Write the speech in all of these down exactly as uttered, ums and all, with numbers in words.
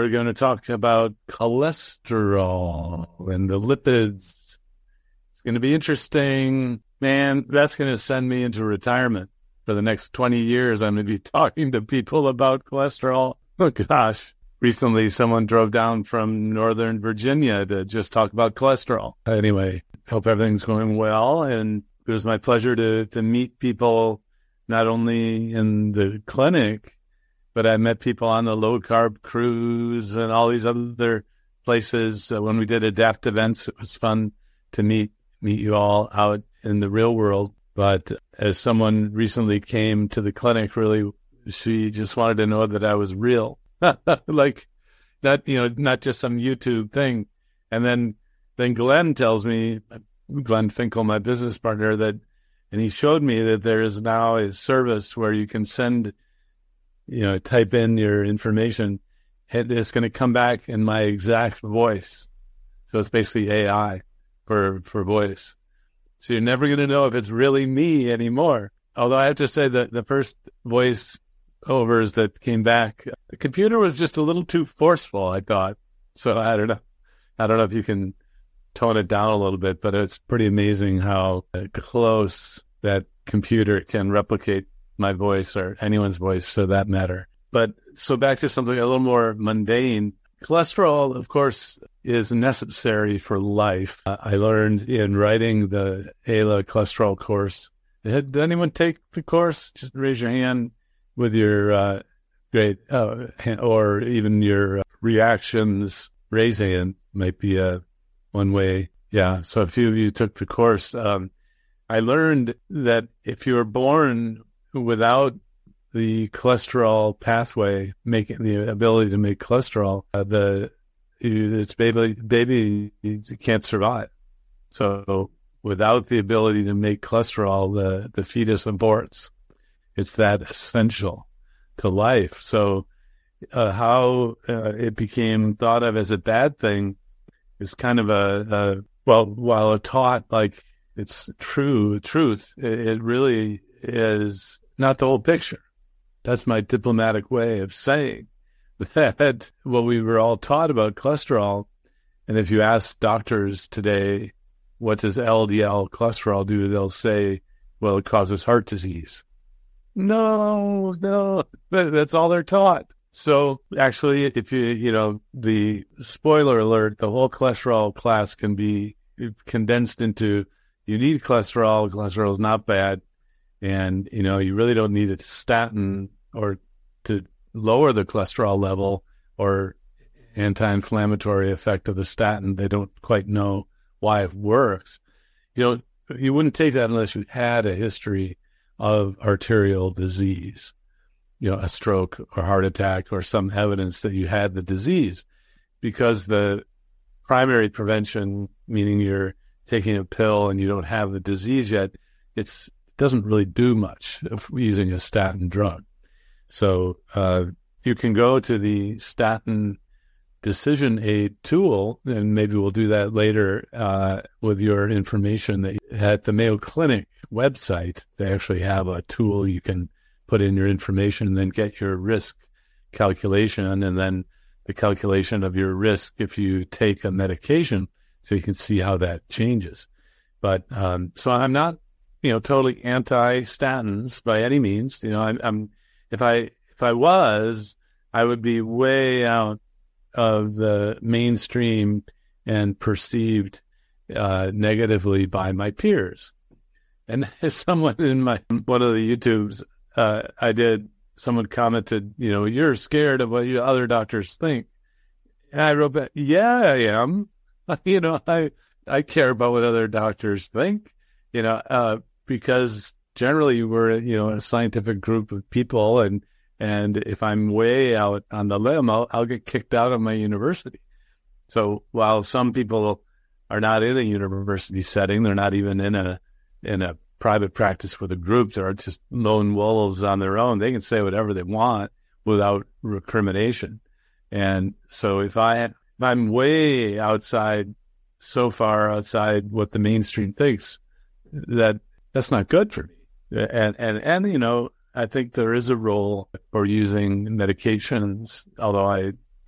we're going to talk about cholesterol and the lipids. It's going to be interesting. Man, that's going to send me into retirement. For the next twenty years, I'm going to be talking to people about cholesterol. Oh, gosh. Recently, someone drove down from Northern Virginia to just talk about cholesterol. Anyway, hope everything's going well. And it was my pleasure to, to meet people not only in the clinic, but I met people on the low-carb cruise and all these other places. Uh, when we did Adapt events, it was fun to meet meet you all out in the real world. But as someone recently came to the clinic, really, she just wanted to know that I was real. Like, not, you know, not just some YouTube thing. And then, then Glenn tells me, Glenn Finkel, my business partner, that, and he showed me that there is now a service where you can send, you know, type in your information, and it's going to come back in my exact voice. So it's basically A I for, for voice. So you're never going to know if it's really me anymore. Although I have to say that the first voice overs that came back, the computer was just a little too forceful, I thought. So I don't know. I don't know if you can tone it down a little bit, but it's pretty amazing how close that computer can replicate my voice or anyone's voice for that matter. But so back to something a little more mundane. Cholesterol, of course, is necessary for life. Uh, I learned in writing the A L A cholesterol course. Did anyone take the course? Just raise your hand with your uh, great, uh, or even your uh, reactions. Raise hand might be a one way. Yeah. So a few of you took the course. Um, I learned that if you were born without the cholesterol pathway, making the ability to make cholesterol, uh, the it's baby baby can't survive. So without the ability to make cholesterol, the the fetus aborts. It's that essential to life. So uh, how uh, it became thought of as a bad thing is kind of a, a well, while it taught like it's true truth, it, it really is not the whole picture. That's my diplomatic way of saying that what we were all taught about cholesterol. And if you ask doctors today, what does L D L cholesterol do? They'll say, well, it causes heart disease. No, no, that's all they're taught. So actually, if you, you know, the spoiler alert, the whole cholesterol class can be condensed into you need cholesterol. Cholesterol is not bad. And, you know, you really don't need a statin or to lower the cholesterol level or anti-inflammatory effect of the statin. They don't quite know why it works. You know, you wouldn't take that unless you had a history of arterial disease, you know, a stroke or heart attack or some evidence that you had the disease, because the primary prevention, meaning you're taking a pill and you don't have the disease yet, it's doesn't really do much of using a statin drug. So uh, you can go to the statin decision aid tool, and maybe we'll do that later uh, with your information. That at the Mayo Clinic website, they actually have a tool you can put in your information and then get your risk calculation, and then the calculation of your risk if you take a medication, so you can see how that changes. But um, so I'm not, you know, totally anti-statins by any means. You know, I'm, I'm if I if I was, I would be way out of the mainstream and perceived uh, negatively by my peers. And as someone in my one of the YouTubes uh, I did, someone commented, you know, you're scared of what you other doctors think. And I wrote back, yeah, I am. You know, I I care about what other doctors think. You know, uh, because generally we're, you know, a scientific group of people, and and if I'm way out on the limb, I'll, I'll get kicked out of my university. So while some people are not in a university setting, they're not even in a in a private practice with a group, they're just lone wolves on their own. They can say whatever they want without recrimination. And so if I if I'm way outside, so far outside what the mainstream thinks, that that's not good for me. And, and, and, you know, I think there is a role for using medications, although I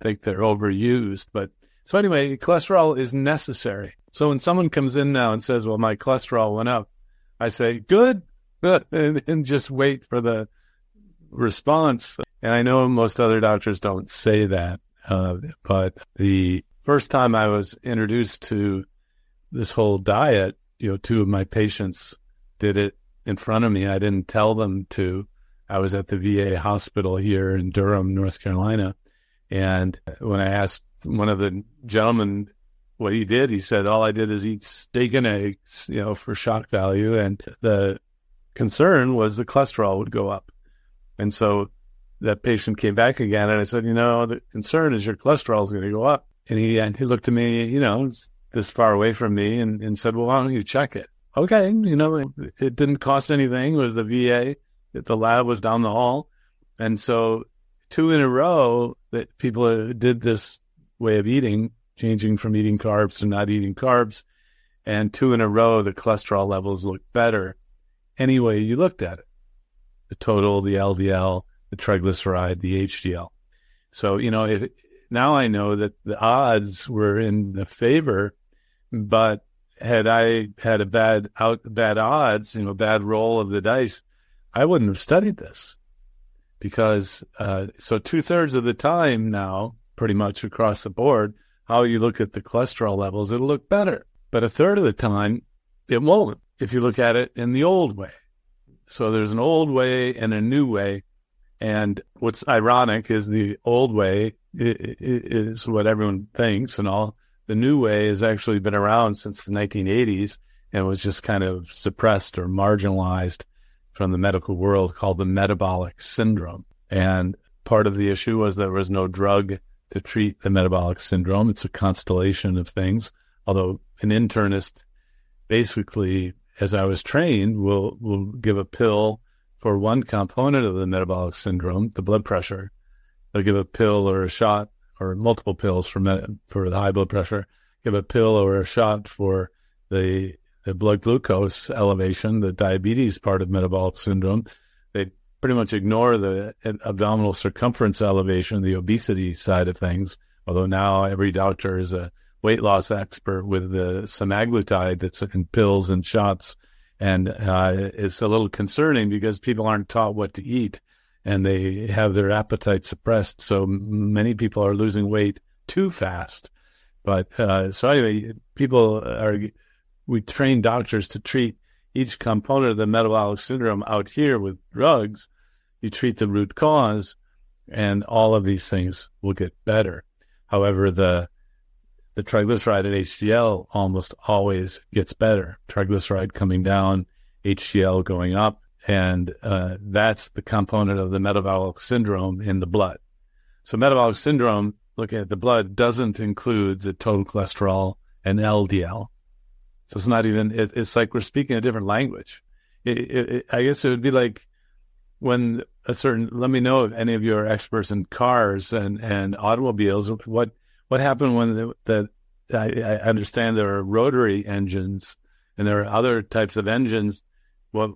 think they're overused. But so anyway, cholesterol is necessary. So when someone comes in now and says, well, my cholesterol went up, I say, good, and, and just wait for the response. And I know most other doctors don't say that, uh, but the first time I was introduced to this whole diet, you know, two of my patients did it in front of me. I didn't tell them to. I was at the V A hospital here in Durham, North Carolina. And when I asked one of the gentlemen what he did, he said, all I did is eat steak and eggs, you know, for shock value. And the concern was the cholesterol would go up. And so that patient came back again, and I said, you know, the concern is your cholesterol is going to go up. And he, and he looked at me, you know, this far away from me, and, and said, well, why don't you check it? Okay, you know, it, it didn't cost anything. It was the V A. The lab was down the hall. And so two in a row that people did this way of eating, changing from eating carbs to not eating carbs. And two in a row, the cholesterol levels looked better any way you looked at it. The total, the L D L, the triglyceride, the H D L. So, you know, if now I know that the odds were in the favor, but had I had a bad out, bad odds, you know, bad roll of the dice, I wouldn't have studied this, because uh, so two thirds of the time now, pretty much across the board, how you look at the cholesterol levels, it'll look better. But a third of the time, it won't if you look at it in the old way. So there's an old way and a new way. And what's ironic is the old way is what everyone thinks, and all the new way has actually been around since the nineteen eighties and was just kind of suppressed or marginalized from the medical world, called the metabolic syndrome. And part of the issue was there was no drug to treat the metabolic syndrome. It's a constellation of things, although an internist basically, as I was trained, will will give a pill for one component of the metabolic syndrome, the blood pressure. They'll give a pill or a shot or multiple pills for med- for the high blood pressure, give a pill or a shot for the the blood glucose elevation, the diabetes part of metabolic syndrome. They pretty much ignore the abdominal circumference elevation, the obesity side of things, although now every doctor is a weight loss expert with the semaglutide that's in pills and shots. And uh, it's a little concerning because people aren't taught what to eat, and they have their appetite suppressed. So many people are losing weight too fast. But uh, so anyway, people are... We train doctors to treat each component of the metabolic syndrome out here with drugs. You treat the root cause, and all of these things will get better. However, the the triglyceride and H D L almost always gets better. Triglyceride coming down, H D L going up, and uh, that's the component of the metabolic syndrome in the blood. So metabolic syndrome, looking at the blood, doesn't include the total cholesterol and L D L. So it's not even, it, it's like we're speaking a different language. It, it, it, I guess it would be like when a certain, let me know if any of you are experts in cars and, and automobiles, what, what happened when the, the I, I understand there are rotary engines and there are other types of engines. What,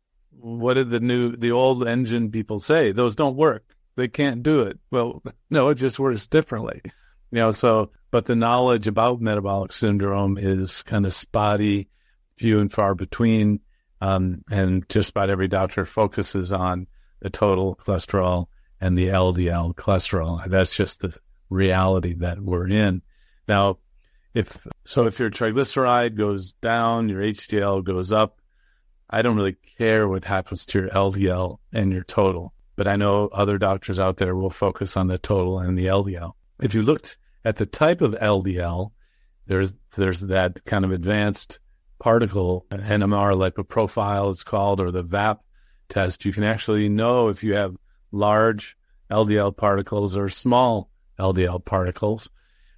what did the new, the old engine people say? Those don't work. They can't do it. Well, no, it just works differently. You know, so, but the knowledge about metabolic syndrome is kind of spotty, few and far between, um, and just about every doctor focuses on the total cholesterol and the L D L cholesterol. That's just the reality that we're in. Now, if, so if your triglyceride goes down, your H D L goes up, I don't really care what happens to your L D L and your total, but I know other doctors out there will focus on the total and the L D L. If you looked at the type of L D L, there's there's that kind of advanced particle, N M R lipoprofile it's called, or the V A P test. You can actually know if you have large L D L particles or small L D L particles.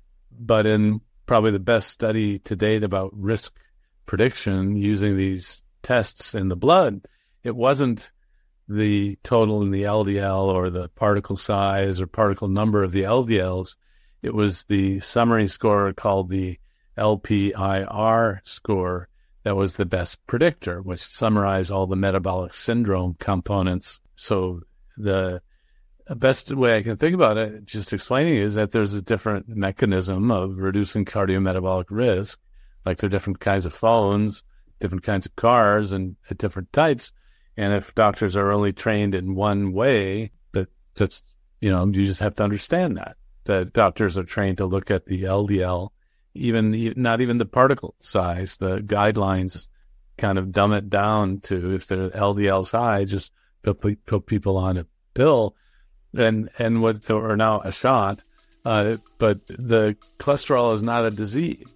But in probably the best study to date about risk prediction using these tests in the blood, it wasn't the total in the L D L or the particle size or particle number of the L D Ls. It was the summary score called the L P I R score that was the best predictor, which summarized all the metabolic syndrome components. So the the best way I can think about it, just explaining, is that there's a different mechanism of reducing cardiometabolic risk. Like there are different kinds of phones, different kinds of cars, and at different types. And if doctors are only trained in one way, that that's, you know, you just have to understand that, that doctors are trained to look at the L D L, even not even the particle size. The guidelines kind of dumb it down to, if the L D L is high, just put, put people on a pill and, and what, or now a shot. Uh, but the cholesterol is not a disease.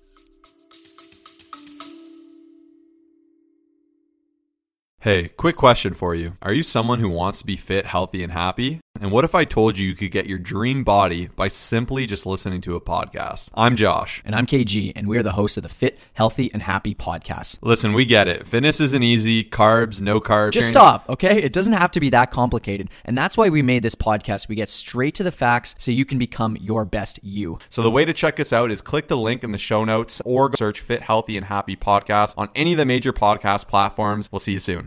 Hey, quick question for you. Are you someone who wants to be fit, healthy, and happy? And what if I told you you could get your dream body by simply just listening to a podcast? I'm Josh. And I'm K G, and we're the hosts of the Fit, Healthy, and Happy podcast. Listen, we get it. Fitness isn't easy. Carbs, no carbs. Just stop, okay? It doesn't have to be that complicated. And that's why we made this podcast. We get straight to the facts so you can become your best you. So the way to check us out is click the link in the show notes or search Fit, Healthy, and Happy podcast on any of the major podcast platforms. We'll see you soon.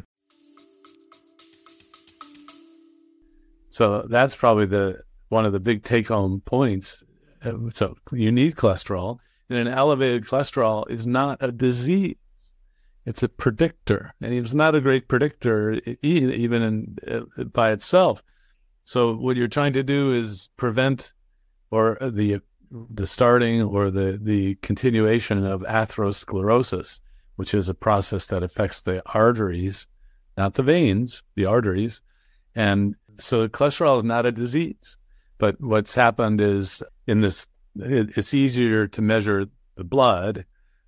So that's probably the one of the big take-home points. So you need cholesterol, and an elevated cholesterol is not a disease. It's a predictor, and it's not a great predictor even in, by itself. So what you're trying to do is prevent or the the starting or the, the continuation of atherosclerosis, which is a process that affects the arteries, not the veins, the arteries. And so cholesterol is not a disease, but what's happened is in this, it, it's easier to measure the blood.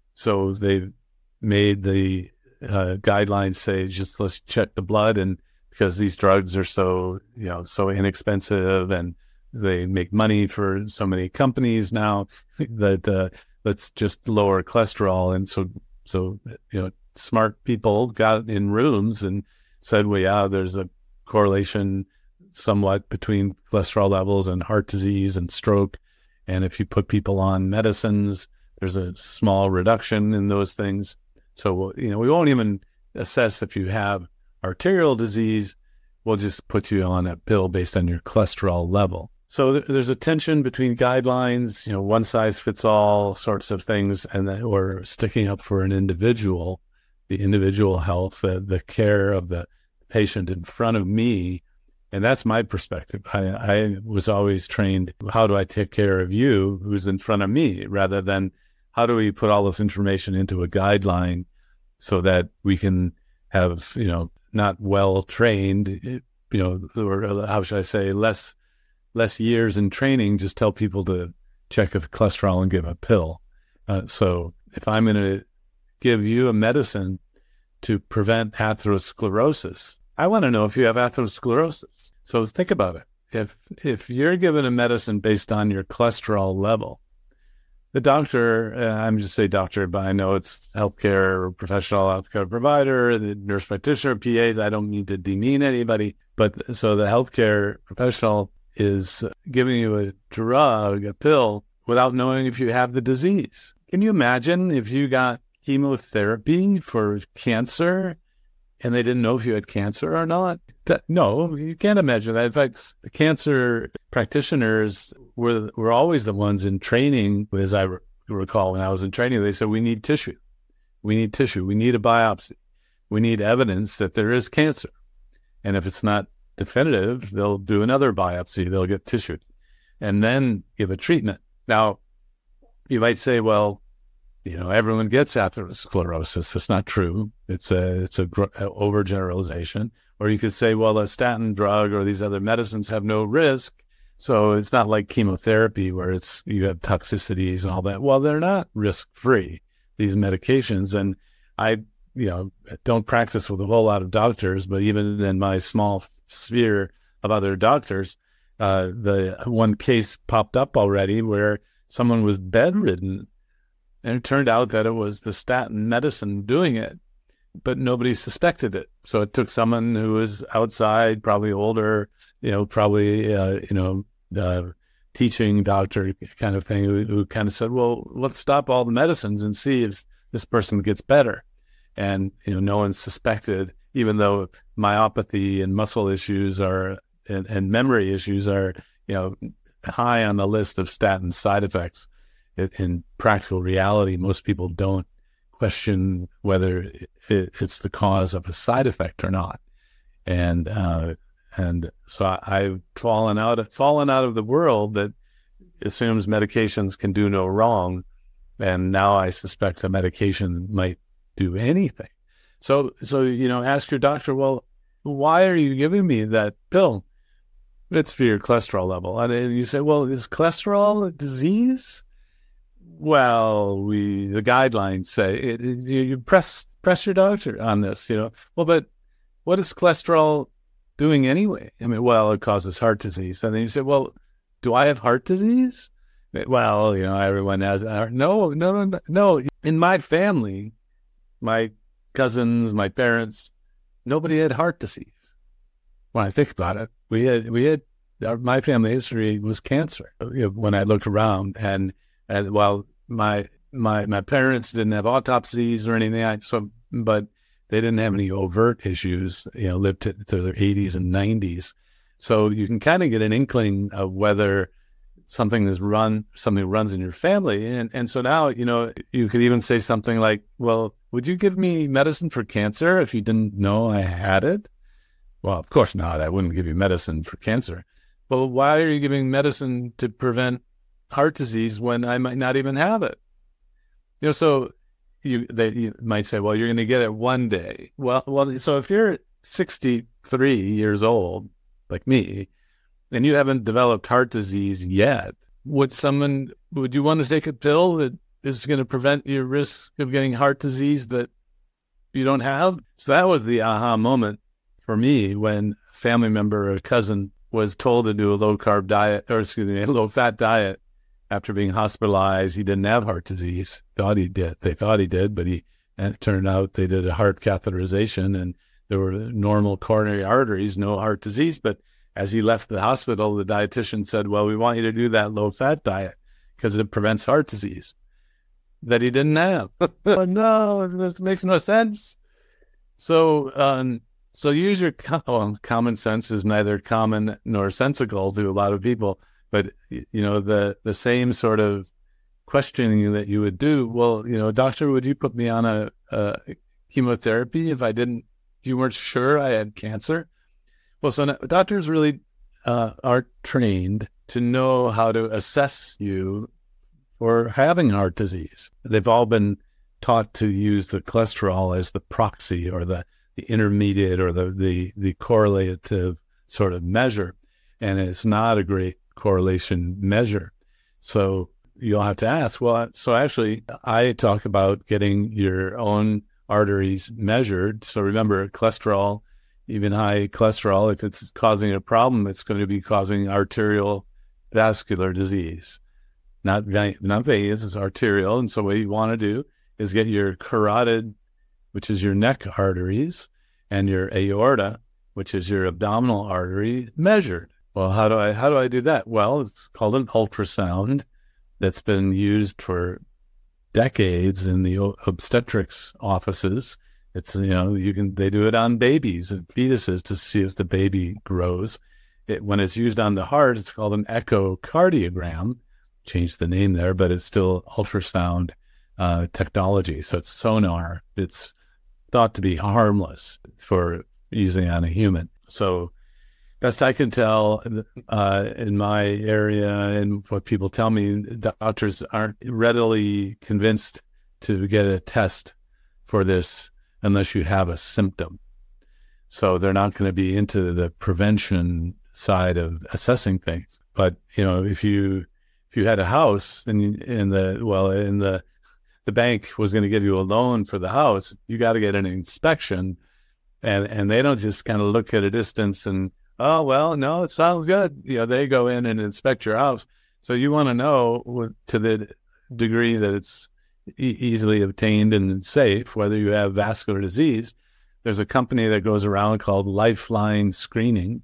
So they've made the uh, guidelines say, just let's check the blood. And because these drugs are so, you know, so inexpensive and they make money for so many companies now that uh, let's just lower cholesterol. And so, so, you know, smart people got in rooms and said, well, yeah, there's a correlation somewhat between cholesterol levels and heart disease and stroke. And if you put people on medicines, there's a small reduction in those things. So, you know, we won't even assess if you have arterial disease. We'll just put you on a pill based on your cholesterol level. So th- there's a tension between guidelines, you know, one size fits all sorts of things, and that, or sticking up for an individual, the individual health, uh, the care of the patient in front of me. And that's my perspective. I, I was always trained, how do I take care of you who's in front of me, rather than how do we put all this information into a guideline so that we can have, you know, not well trained, you know, or how should I say, less less years in training, just tell people to check if cholesterol and give a pill. Uh, so if I'm going to give you a medicine to prevent atherosclerosis, I want to know if you have atherosclerosis. So think about it. If if you're given a medicine based on your cholesterol level, the doctor, uh, I'm just say doctor, but I know it's healthcare professional, healthcare provider, the nurse practitioner, P As. I don't need to demean anybody, but so the healthcare professional is giving you a drug, a pill, without knowing if you have the disease. Can you imagine if you got chemotherapy for cancer and they didn't know if you had cancer or not? That, no, you can't imagine that. In fact, the cancer practitioners were were always the ones in training. As I re- recall, when I was in training, they said, we need tissue. We need tissue. We need a biopsy. We need evidence that there is cancer. And if it's not definitive, they'll do another biopsy. They'll get tissue and then give a treatment. Now, you might say, well, you know, everyone gets atherosclerosis. That's not true. It's a it's a, gr- a overgeneralization. Or you could say, well, a statin drug or these other medicines have no risk, so it's not like chemotherapy where it's you have toxicities and all that. Well, they're not risk-free, these medications. And I, you know, don't practice with a whole lot of doctors, but even in my small sphere of other doctors, uh, the one case popped up already where someone was bedridden. And it turned out that it was the statin medicine doing it, but nobody suspected it. So it took someone who was outside, probably older, you know, probably, uh, you know, uh, teaching doctor kind of thing, who, who kind of said, well, let's stop all the medicines and see if this person gets better. And, you know, no one suspected, even though myopathy and muscle issues are and, and memory issues are, you know, high on the list of statin side effects. In, in practical reality, most people don't question whether it, it's the cause of a side effect or not. And uh, and so I, I've fallen out of, fallen out of the world that assumes medications can do no wrong, and now I suspect a medication might do anything. So so you know, ask your doctor, well, why are you giving me that pill? It's for your cholesterol level. And you say, well, is cholesterol a disease? Well, we the guidelines say it, it, you, you press press your doctor on this. You know, well, but what is cholesterol doing anyway? I mean, well, it causes heart disease. And then you say, well, do I have heart disease? Well, you know, everyone has. No, no, no, no. In my family, my cousins, my parents, nobody had heart disease. When I think about it, we had we had our, my family history was cancer. You know, when I looked around, and and while my my my parents didn't have autopsies or anything, I, so but they didn't have any overt issues. You know, lived to, to their eighties and nineties, so you can kind of get an inkling of whether something is run something runs in your family, and and so now you know you could even say something like, well, would you give me medicine for cancer if you didn't know I had it? Well, of course not. I wouldn't give you medicine for cancer. But why are you giving medicine to prevent heart disease when I might not even have it? You know, so you they you might say, well, you're going to get it one day. Well, well, so if you're sixty-three years old, like me, and you haven't developed heart disease yet, would someone would you want to take a pill that is going to prevent your risk of getting heart disease that you don't have? So that was the aha moment for me when a family member or a cousin was told to do a low-carb diet, or excuse me, a low-fat diet after being hospitalized. He didn't have heart disease. Thought he did. They thought he did, but he, and it turned out they did a heart catheterization, and there were normal coronary arteries, no heart disease. But as he left the hospital, the dietitian said, well, we want you to do that low-fat diet because it prevents heart disease that he didn't have. Oh, no, this makes no sense. So, um, So use your well, common sense is neither common nor sensical to a lot of people, but you know the the same sort of questioning that you would do. Well, you know, doctor, would you put me on a, a chemotherapy if I didn't? If you weren't sure I had cancer? Well, so now, doctors really uh, are trained to know how to assess you for having heart disease. They've all been taught to use the cholesterol as the proxy or the the intermediate or the, the, the correlative sort of measure. And it's not a great correlation measure. So you'll have to ask, well, so actually I talk about getting your own arteries measured. So remember, cholesterol, even high cholesterol, if it's causing a problem, it's going to be causing arterial vascular disease. Not, not venous, it's arterial. And so what you want to do is get your carotid, which is your neck arteries, and your aorta, which is your abdominal artery, measured. Well, how do I how do I do that? Well, it's called an ultrasound that's been used for decades in the obstetrics offices. It's, you know, you can they do it on babies and fetuses to see as the baby grows. It, when it's used on the heart, it's called an echocardiogram. Changed the name there, but it's still ultrasound uh, technology. So it's sonar. It's thought to be harmless for using on a human. So best I can tell, uh, in my area and what people tell me, doctors aren't readily convinced to get a test for this unless you have a symptom. So they're not going to be into the prevention side of assessing things. But, you know, if you if you had a house and in the, well, in the, the bank was going to give you a loan for the house, you got to get an inspection, and and they don't just kind of look at a distance and, oh, well, no, it sounds good. You know, they go in and inspect your house. So you want to know to the degree that it's e- easily obtained and safe, whether you have vascular disease. There's a company that goes around called Lifeline Screening,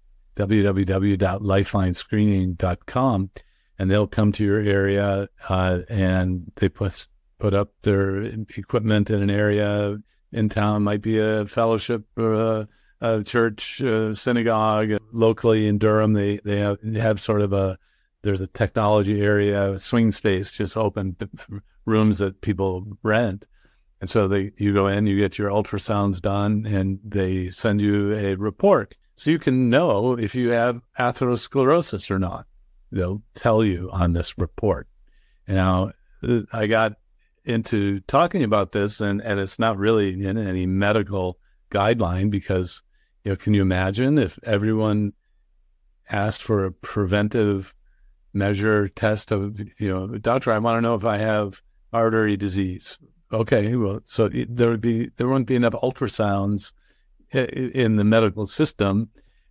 w w w dot lifeline screening dot com, and they'll come to your area uh, and they put put up their equipment in an area in town. Might be a fellowship or a, a church, uh, synagogue locally in Durham. They they have, they have sort of a, there's a technology area, swing space, just open rooms that people rent. And so they, you go in, you get your ultrasounds done, and they send you a report. So you can know if you have atherosclerosis or not. They'll tell you on this report. Now, I got into talking about this, and, and it's not really in any medical guideline because, you know, can you imagine if everyone asked for a preventive measure test of, you know, doctor, I want to know if I have artery disease. Okay, well, so there would be, there wouldn't be enough ultrasounds in the medical system,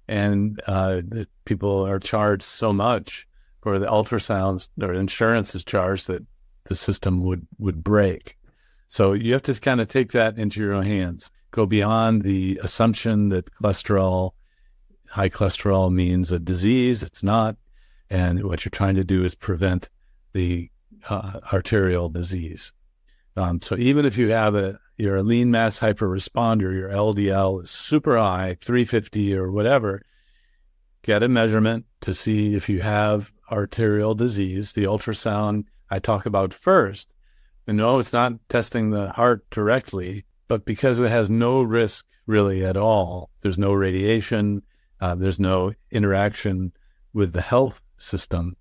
and uh, people are charged so much for the ultrasounds, or insurance is charged, that the system would, would break. So you have to kind of take that into your own hands. Go beyond the assumption that cholesterol, high cholesterol means a disease. It's not. And what you're trying to do is prevent the uh, arterial disease. Um, so even if you have a, you're a lean mass hyperresponder, your L D L is super high, three fifty or whatever, get a measurement to see if you have arterial disease. The ultrasound I talk about first. And no, it's not testing the heart directly, but because it has no risk really at all, there's no radiation, uh, there's no interaction with the health system,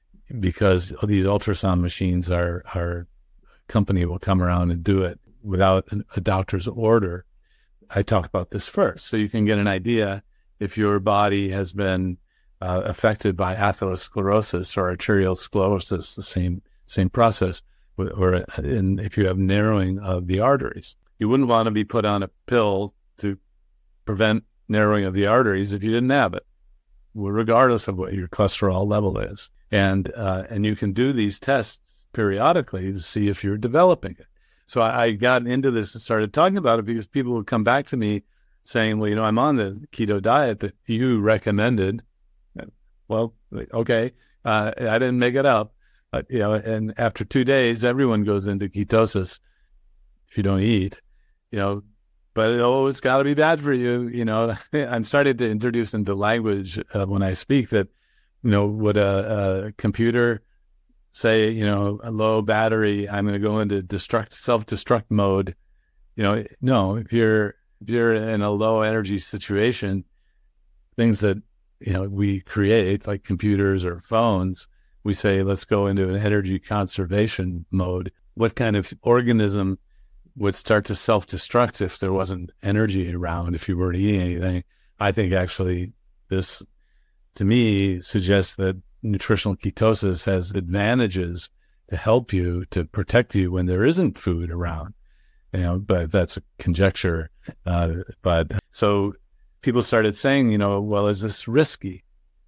because these ultrasound machines are, are company will come around and do it without a doctor's order. I talk about this first, so you can get an idea if your body has been uh, affected by atherosclerosis or arterial sclerosis, the same same process, or in, if you have narrowing of the arteries. You wouldn't want to be put on a pill to prevent narrowing of the arteries if you didn't have it, regardless of what your cholesterol level is. And uh, and you can do these tests periodically to see if you're developing it. So I, I got into this and started talking about it because people would come back to me saying, well, you know, I'm on the keto diet that you recommended. Well, okay, uh, I didn't make it up. But, you know, and after two days, everyone goes into ketosis if you don't eat, you know, but oh, it's got to be bad for you. You know, I'm starting to introduce into language uh, when I speak that, you know, would a, a computer say, you know, a low battery, I'm going to go into destruct, self-destruct mode. You know, no, if you're, if you're in a low energy situation, things that, you know, we create like computers or phones, we say, let's go into an energy conservation mode. What kind of organism would start to self-destruct if there wasn't energy around, if you weren't eating anything? I think actually this, to me, suggests that nutritional ketosis has advantages to help you, to protect you when there isn't food around. You know, but that's a conjecture. Uh, but so people started saying, you know, well, is this risky?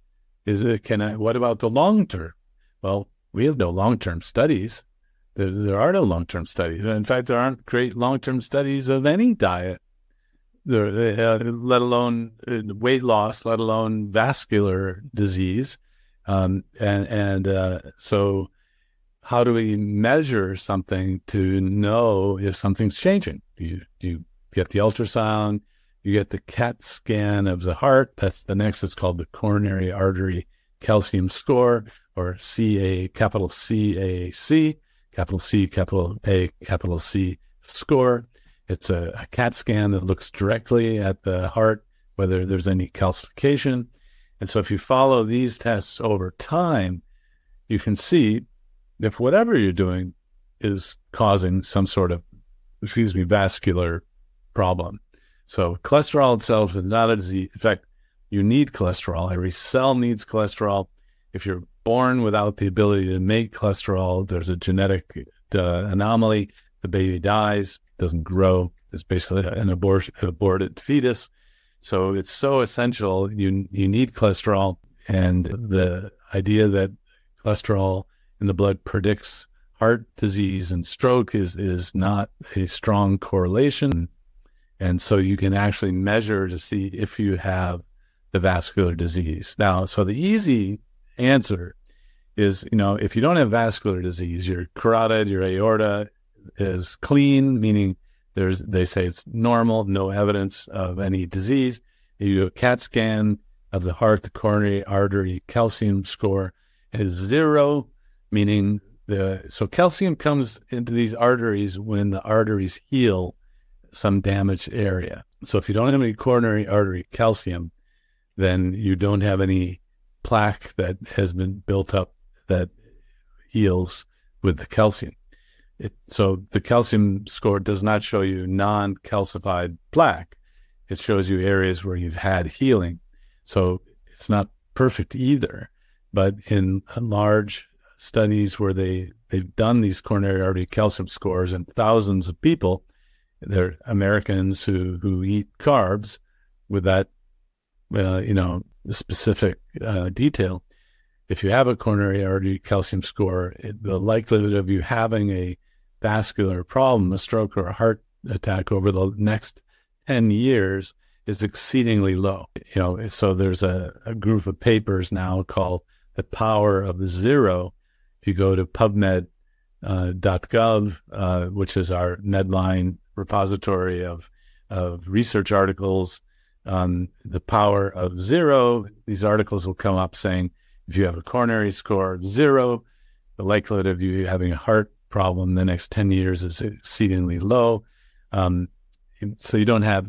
Is it, can I, what about the long term? Well, we have no long-term studies. There, there are no long-term studies. In fact, there aren't great long-term studies of any diet, there, uh, let alone weight loss, let alone vascular disease. Um, and and uh, so how do we measure something to know if something's changing? You, you get the ultrasound, you get the CAT scan of the heart. That's the next, it's called the coronary artery calcium score, or C A, capital C A C, capital C, capital A, capital C score. It's a, a CAT scan that looks directly at the heart, whether there's any calcification. And so if you follow these tests over time, you can see if whatever you're doing is causing some sort of, excuse me, vascular problem. So cholesterol itself is not a disease. In fact, you need cholesterol. Every cell needs cholesterol. If you're born without the ability to make cholesterol, there's a genetic uh, anomaly. The baby dies, doesn't grow. It's basically an abortion, aborted fetus. So it's so essential. You you need cholesterol. And the idea that cholesterol in the blood predicts heart disease and stroke is is not a strong correlation. And so you can actually measure to see if you have the vascular disease. Now, so the easy answer is, you know, if you don't have vascular disease, your carotid, your aorta is clean, meaning there's, they say it's normal, no evidence of any disease. you do a CAT scan of the heart, the coronary artery calcium score is zero, meaning the, so calcium comes into these arteries when the arteries heal some damaged area. So if you don't have any coronary artery calcium, then you don't have any plaque that has been built up that heals with the calcium. It, so the calcium score does not show you non-calcified plaque. It shows you areas where you've had healing. So it's not perfect either. But in large studies where they, they've done these coronary artery calcium scores in thousands of people, they're Americans who, who eat carbs with that, uh, you know, specific uh, detail. If you have a coronary artery calcium score, it, the likelihood of you having a vascular problem, a stroke or a heart attack over the next ten years is exceedingly low. You know, so there's a, a group of papers now called The Power of Zero. If you go to pubmed dot gov, uh, which is our Medline repository of, of research articles on the power of zero, these articles will come up saying, if you have a coronary score of zero, the likelihood of you having a heart problem in the next ten years is exceedingly low. Um, so you don't have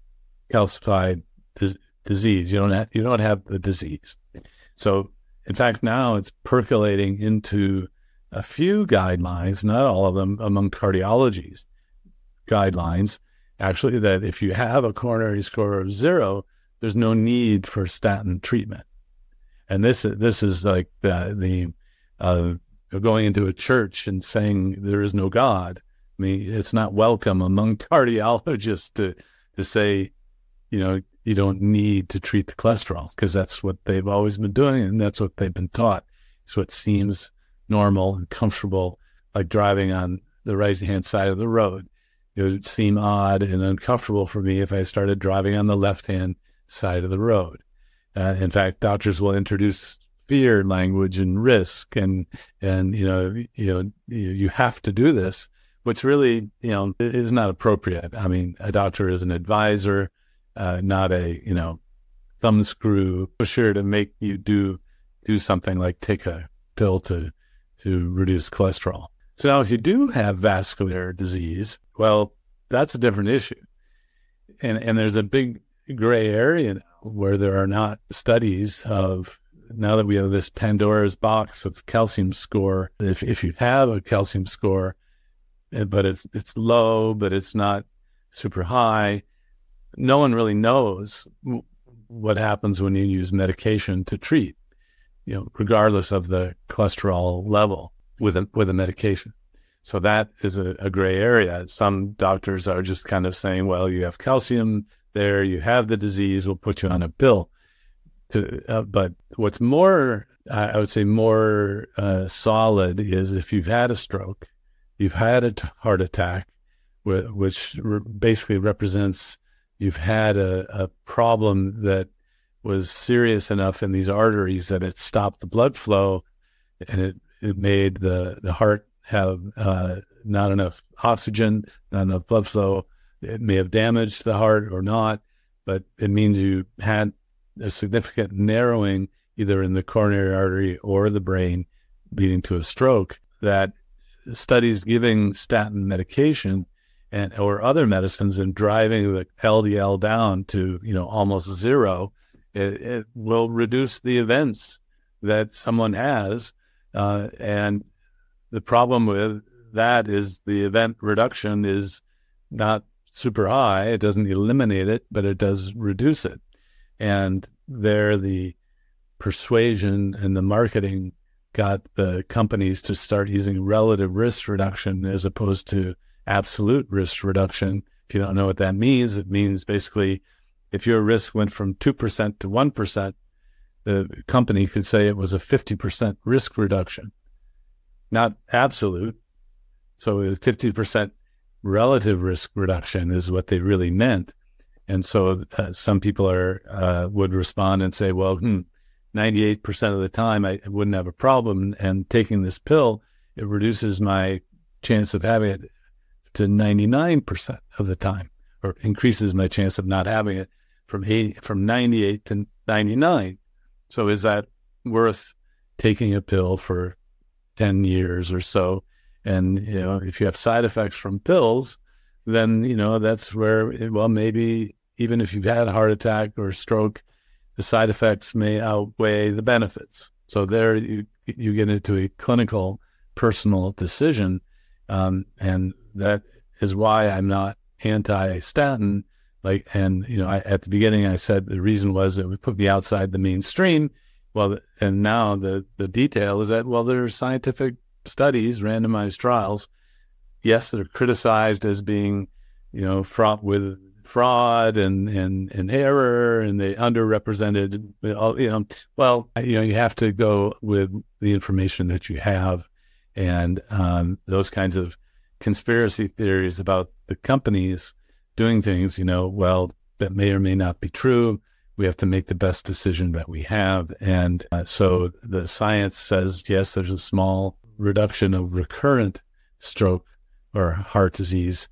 calcified dis- disease. You don't have, you don't have the disease. So in fact, now it's percolating into a few guidelines, not all of them, among cardiology's guidelines, actually, that if you have a coronary score of zero, there's no need for statin treatment. And this, this is like the, the uh, going into a church and saying there is no God. I mean, it's not welcome among cardiologists to, to say, you know, you don't need to treat the cholesterol, because that's what they've always been doing, and that's what they've been taught. It's what seems normal and comfortable, like driving on the right-hand side of the road. It would seem odd and uncomfortable for me if I started driving on the left-hand side of the road. Uh, in fact, doctors will introduce fear language and risk, and and you know you know you, you have to do this, which really you know is not appropriate. I mean, a doctor is an advisor, uh, not a you know thumbscrew pusher to make you do do something like take a pill to to reduce cholesterol. So now, if you do have vascular disease, well, that's a different issue, and and there's a big gray area now where there are not studies of, now that we have this Pandora's box of calcium score, if if you have a calcium score, but it's it's low, but it's not super high, no one really knows what happens when you use medication to treat, you know, regardless of the cholesterol level with a, with a medication. So that is a, a gray area. Some doctors are just kind of saying, well, you have calcium there, you have the disease, we'll put you on a pill. To, uh, but what's more, uh, I would say more uh, solid is if you've had a stroke, you've had a t- heart attack, wh- which re- basically represents you've had a, a problem that was serious enough in these arteries that it stopped the blood flow, and it, it made the, the heart have uh, not enough oxygen, not enough blood flow. It may have damaged the heart or not, but it means you had a significant narrowing either in the coronary artery or the brain, leading to a stroke. That studies giving statin medication and or other medicines and driving the L D L down to you know almost zero, it, it will reduce the events that someone has. Uh, and the problem with that is the event reduction is not super high. It doesn't eliminate it, but it does reduce it. And there, the persuasion and the marketing got the companies to start using relative risk reduction as opposed to absolute risk reduction. If you don't know what that means, it means basically if your risk went from two percent to one percent, the company could say it was a fifty percent risk reduction, not absolute. So fifty percent relative risk reduction is what they really meant. And so uh, some people are uh, would respond and say, well, hmm, ninety-eight percent of the time I wouldn't have a problem, and taking this pill, it reduces my chance of having it to ninety-nine percent of the time, or increases my chance of not having it from eighty, from ninety-eight to ninety-nine. So is that worth taking a pill for ten years or so? And, you know, if you have side effects from pills, then, you know, that's where, well, maybe even if you've had a heart attack or stroke, the side effects may outweigh the benefits. So there you, you get into a clinical, personal decision. Um, and that is why I'm not anti-statin. Like, and, you know, I, at the beginning, I said the reason was it would put me outside the mainstream. Well, and now the, the detail is that, well, there are scientific studies, randomized trials. Yes, they're criticized as being, you know, fraught with fraud and, and, and error, and they underrepresented, you know, well, you know, you have to go with the information that you have. And um, those kinds of conspiracy theories about the companies doing things, you know, well, that may or may not be true. We have to make the best decision that we have. And uh, so the science says, yes, there's a small reduction of recurrent stroke or heart disease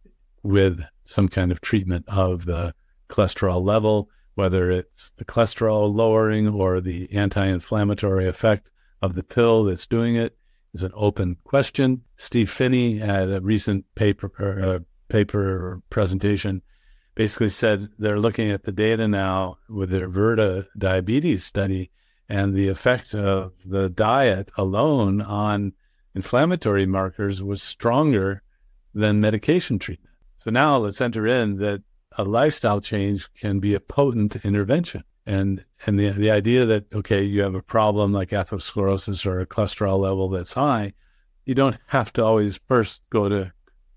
with some kind of treatment of the cholesterol level, whether it's the cholesterol lowering or the anti-inflammatory effect of the pill that's doing it is an open question. Steve Phinney had a recent paper, or, uh, paper or presentation basically said they're looking at the data now with their Virta diabetes study, and the effect of the diet alone on inflammatory markers was stronger than medication treatment. So now let's enter in that a lifestyle change can be a potent intervention. And and the the idea that, okay, you have a problem like atherosclerosis or a cholesterol level that's high, you don't have to always first go to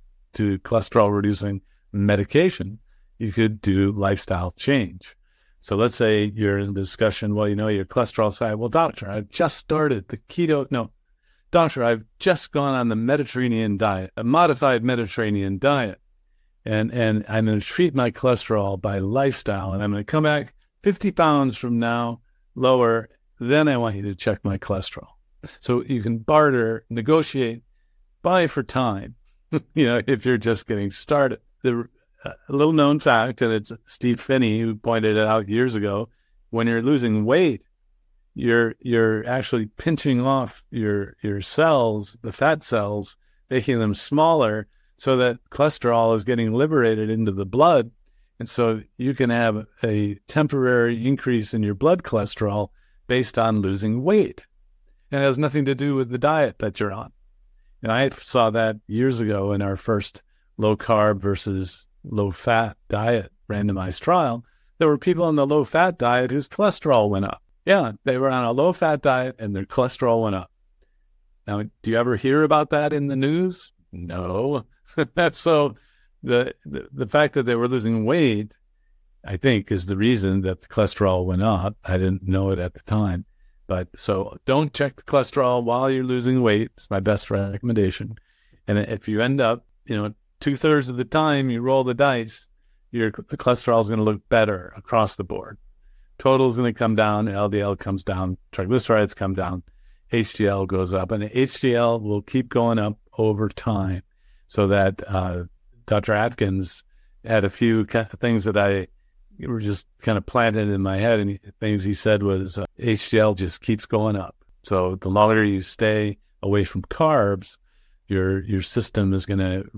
to cholesterol reducing medication. You could do lifestyle change. So let's say you're in a discussion, well, you know, your cholesterol's high. Well, doctor, I've just started the keto. No, doctor, I've just gone on the Mediterranean diet, a modified Mediterranean diet. And, and I'm going to treat my cholesterol by lifestyle. And I'm going to come back fifty pounds from now, lower. Then I want you to check my cholesterol. So you can barter, negotiate, buy for time, you know, if you're just getting started. The a little known fact, and it's Steve Phinney who pointed it out years ago, when you're losing weight, you're you're actually pinching off your your cells, the fat cells, making them smaller so that cholesterol is getting liberated into the blood. And so you can have a temporary increase in your blood cholesterol based on losing weight. And it has nothing to do with the diet that you're on. And I saw that years ago in our first low carb versus low fat diet randomized trial. There were people on the low fat diet whose cholesterol went up. Yeah, they were on a low fat diet and their cholesterol went up. Now, do you ever hear about that in the news? No. That's so the, the the fact that they were losing weight, I think, is the reason that the cholesterol went up. I didn't know it at the time. But so don't check the cholesterol while you're losing weight. It's my best recommendation. And if you end up, you know, two thirds of the time you roll the dice, your the cholesterol is going to look better across the board. Total is going to come down, L D L comes down, triglycerides come down, H D L goes up, and H D L will keep going up over time. So that uh, Doctor Atkins had a few things that I were just kind of planted in my head, and he, things he said was uh, H D L just keeps going up. So the longer you stay away from carbs, your your system is going to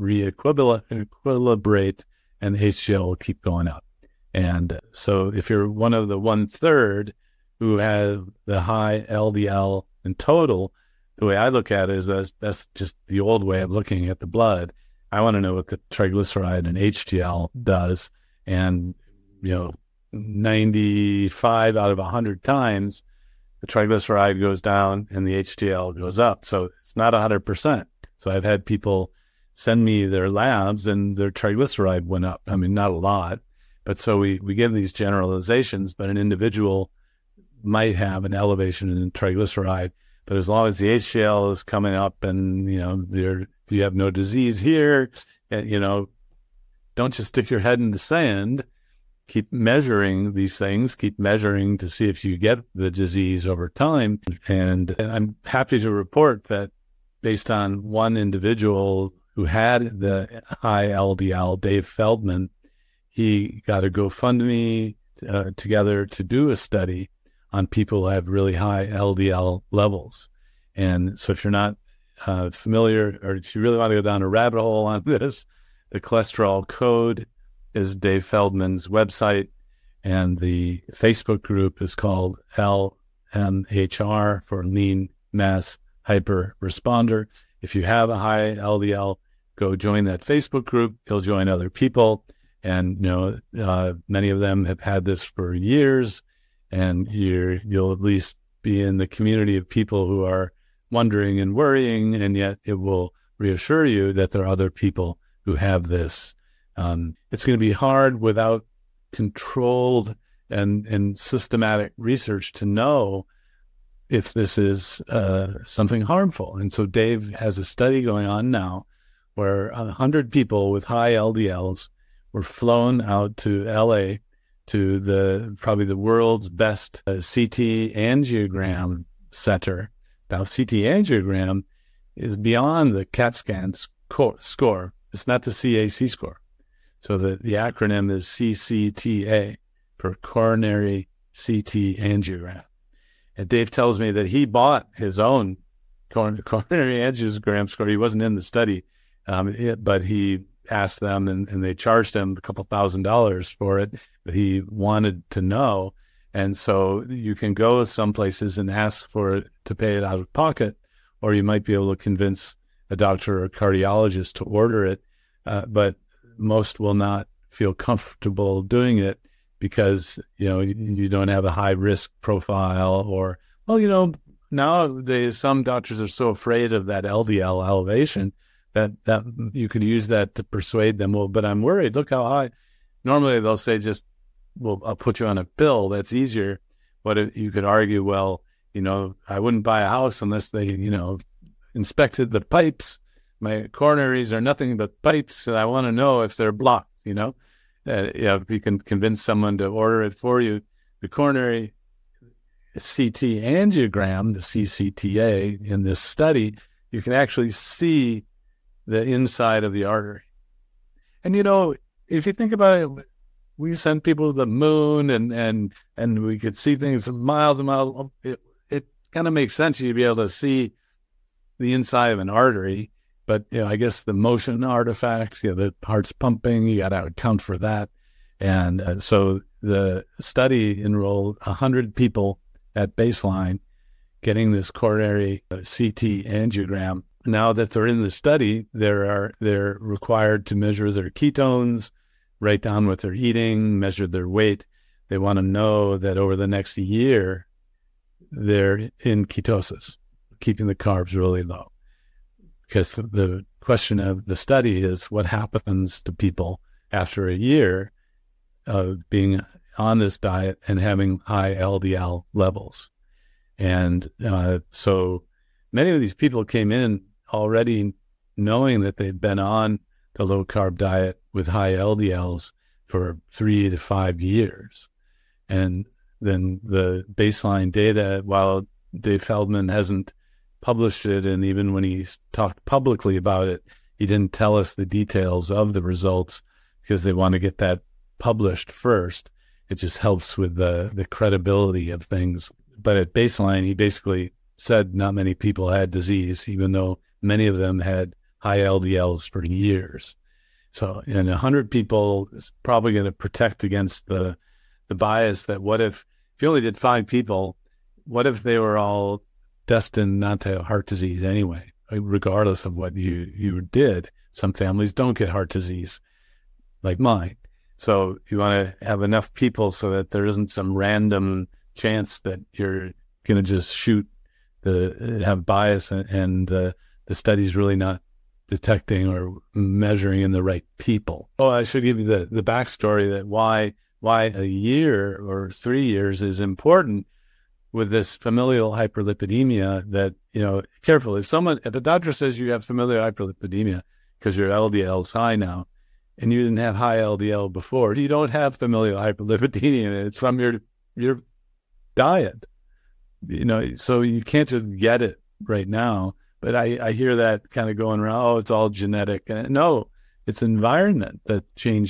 re-equilibrate, and the H D L will keep going up. And so if you're one of the one-third who have the high L D L in total, the way I look at it is that's, that's just the old way of looking at the blood. I want to know what the triglyceride and H D L does. And, you know, ninety-five out of one hundred times, the triglyceride goes down and the H D L goes up. So it's not one hundred percent. So I've had people send me their labs and their triglyceride went up. I mean, not a lot, but so we, we give these generalizations, but an individual might have an elevation in triglyceride. But as long as the H D L is coming up and, you know, there you have no disease here, and, you know, don't just stick your head in the sand. Keep measuring these things, keep measuring to see if you get the disease over time. And, and I'm happy to report that based on one individual who had the high L D L, Dave Feldman, he got a GoFundMe uh, together to do a study on people who have really high L D L levels. And so if you're not uh, familiar, or if you really want to go down a rabbit hole on this, the cholesterol code is Dave Feldman's website, and the Facebook group is called L M H R for Lean Mass Hyper Responder. If you have a high L D L, go join that Facebook group. You'll join other people. And, you know, uh, many of them have had this for years, and you're, you'll at least be in the community of people who are wondering and worrying, and yet it will reassure you that there are other people who have this. Um, it's going to be hard without controlled and, and systematic research to know if this is uh, something harmful. And so Dave has a study going on now where one hundred people with high L D Ls were flown out to L A to the probably the world's best uh, C T angiogram center. Now, C T angiogram is beyond the CAT scan score. score. It's not the C A C score. So the, the acronym is C C T A for coronary C T angiogram. And Dave tells me that he bought his own coronary angiogram score. He wasn't in the study, um, it, but he asked them, and, and they charged him a couple thousand dollars for it, but he wanted to know. And so you can go some places and ask for it to pay it out of pocket, or you might be able to convince a doctor or a cardiologist to order it. Uh, but most will not feel comfortable doing it because, you know, you, you don't have a high risk profile, or, well, you know, nowadays some doctors are so afraid of that L D L elevation that, that you could use that to persuade them. Well, but I'm worried. Look how high. Normally they'll say, just, well, I'll put you on a pill. That's easier. But if you could argue, well, you know, I wouldn't buy a house unless they, you know, inspected the pipes. My coronaries are nothing but pipes, and I want to know if they're blocked, you know. Uh, you know, if you can convince someone to order it for you, the coronary C T angiogram, the C C T A in this study, you can actually see the inside of the artery. And, you know, if you think about it, we sent people to the moon, and, and, and we could see things miles and miles. It, it kind of makes sense you'd be able to see the inside of an artery. But, you know, I guess the motion artifacts, you know, the heart's pumping, you got to account for that. And uh, so the study enrolled one hundred people at baseline getting this coronary uh, C T angiogram. Now that they're in the study, they're, are, they're required to measure their ketones, write down what they're eating, measure their weight. They want to know that over the next year, they're in ketosis, keeping the carbs really low. Because the, the question of the study is what happens to people after a year of being on this diet and having high L D L levels. And uh, so many of these people came in already knowing that they'd been on the low-carb diet with high L D Ls for three to five years. And then the baseline data, while Dave Feldman hasn't published it, and even when he talked publicly about it, he didn't tell us the details of the results because they want to get that published first. It just helps with the, the credibility of things. But at baseline, he basically said not many people had disease, even though many of them had high L D Ls for years. So, and one hundred people is probably going to protect against the the bias that what if, if you only did five people, what if they were all destined not to have heart disease anyway, regardless of what you, you did. Some families don't get heart disease, like mine. So you want to have enough people so that there isn't some random chance that you're going to just shoot the, have bias, and, and uh, the study's really not detecting or measuring in the right people. Oh, I should give you the, the backstory that why, why a year or three years is important with this familial hyperlipidemia. That, you know, careful. If someone, if a doctor says you have familial hyperlipidemia because your L D L is high now, and you didn't have high L D L before, you don't have familial hyperlipidemia. It's from your, your diet, you know, so you can't just get it right now. But I, I hear that kind of going around, oh, it's all genetic. And no, it's environment that changed to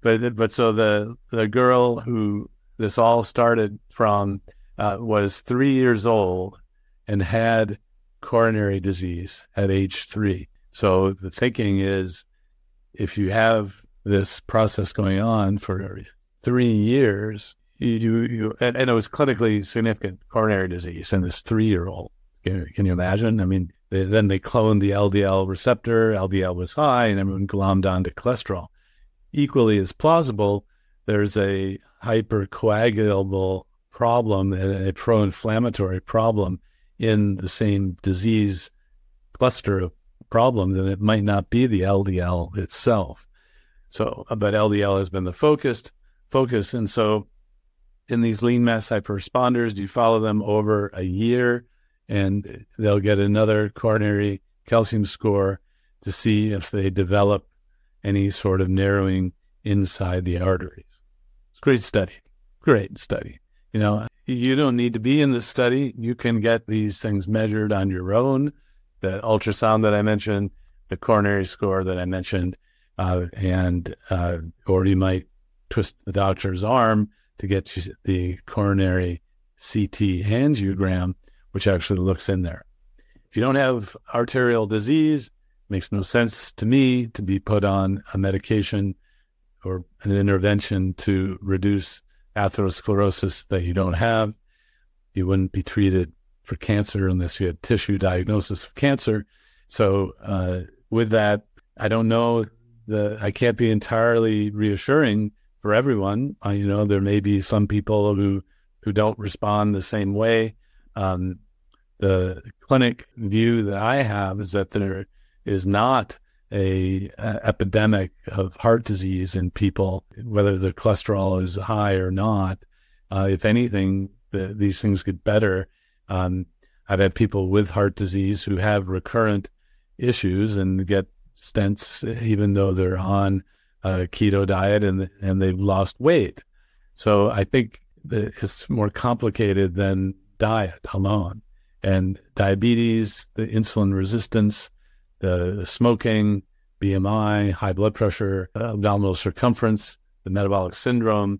but but so the the girl who this all started from uh, was three years old and had coronary disease at age three. So the thinking is, if you have this process going on for three years, you you and, and it was clinically significant coronary disease in this three-year-old. Can, can you imagine? I mean, they, then they cloned the L D L receptor. L D L was high, and everyone glommed onto cholesterol. Equally as plausible, there's a hypercoagulable problem and a pro-inflammatory problem in the same disease cluster of problems, and it might not be the L D L itself. So, but L D L has been the focused focus. And so in these lean mass hyperresponders, you follow them over a year and they'll get another coronary calcium score to see if they develop any sort of narrowing inside the arteries. It's a great study, great study. You know, you don't need to be in this study. You can get these things measured on your own. The ultrasound that I mentioned, the coronary score that I mentioned, uh, and uh, or you might twist the doctor's arm to get you the coronary C T angiogram, which actually looks in there. If you don't have arterial disease, it makes no sense to me to be put on a medication or an intervention to reduce atherosclerosis that you don't have. You wouldn't be treated for cancer unless you had tissue diagnosis of cancer. So uh, with that, I don't know, the I can't be entirely reassuring for everyone. Uh, you know, there may be some people who, who don't respond the same way. Um, the clinic view that I have is that there is not a, a epidemic of heart disease in people, whether their cholesterol is high or not. Uh, if anything, the, these things get better. Um, I've had people with heart disease who have recurrent issues and get stents even though they're on a keto diet and and they've lost weight. So I think that it's more complicated than diet alone. And diabetes, the insulin resistance, the, the smoking, B M I, high blood pressure, abdominal circumference, the metabolic syndrome,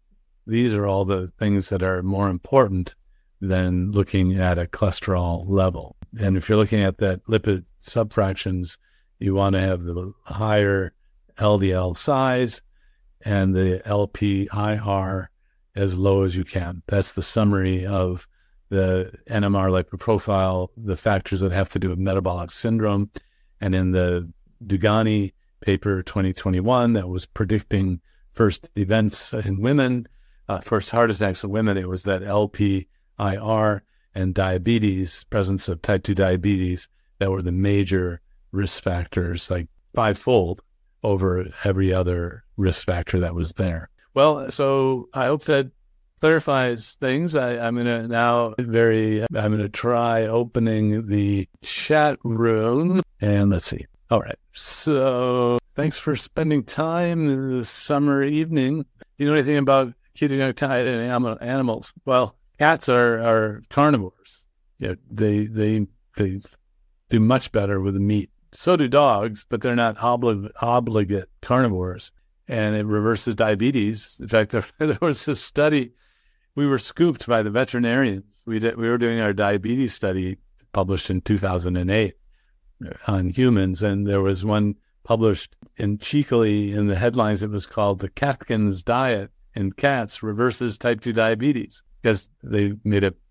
these are all the things that are more important than looking at a cholesterol level. And if you're looking at that lipid subfractions, you want to have the higher L D L size and the L P I R as low as you can. That's the summary of the N M R lipoprofile, the factors that have to do with metabolic syndrome. And in the Dugani paper twenty twenty-one that was predicting first events in women, uh, first heart attacks in women, it was that L P I R and diabetes, presence of type two diabetes, that were the major risk factors, like fivefold over every other risk factor that was there. Well, so I hope that clarifies things. I, I'm going to now very, I'm going to try opening the chat room and let's see. All right. So thanks for spending time this summer evening. You know anything about ketogenic diet in animals? Well, cats are, are carnivores. Yeah, they, they, they do much better with the meat. So do dogs, but they're not oblig- obligate carnivores. And it reverses diabetes. In fact, there, there was a study. We were scooped by the veterinarians. We did, we were doing our diabetes study published in two thousand eight on humans. And there was one published in cheekily in the headlines. It was called the Katkins diet in cats reverses type two diabetes, because they made a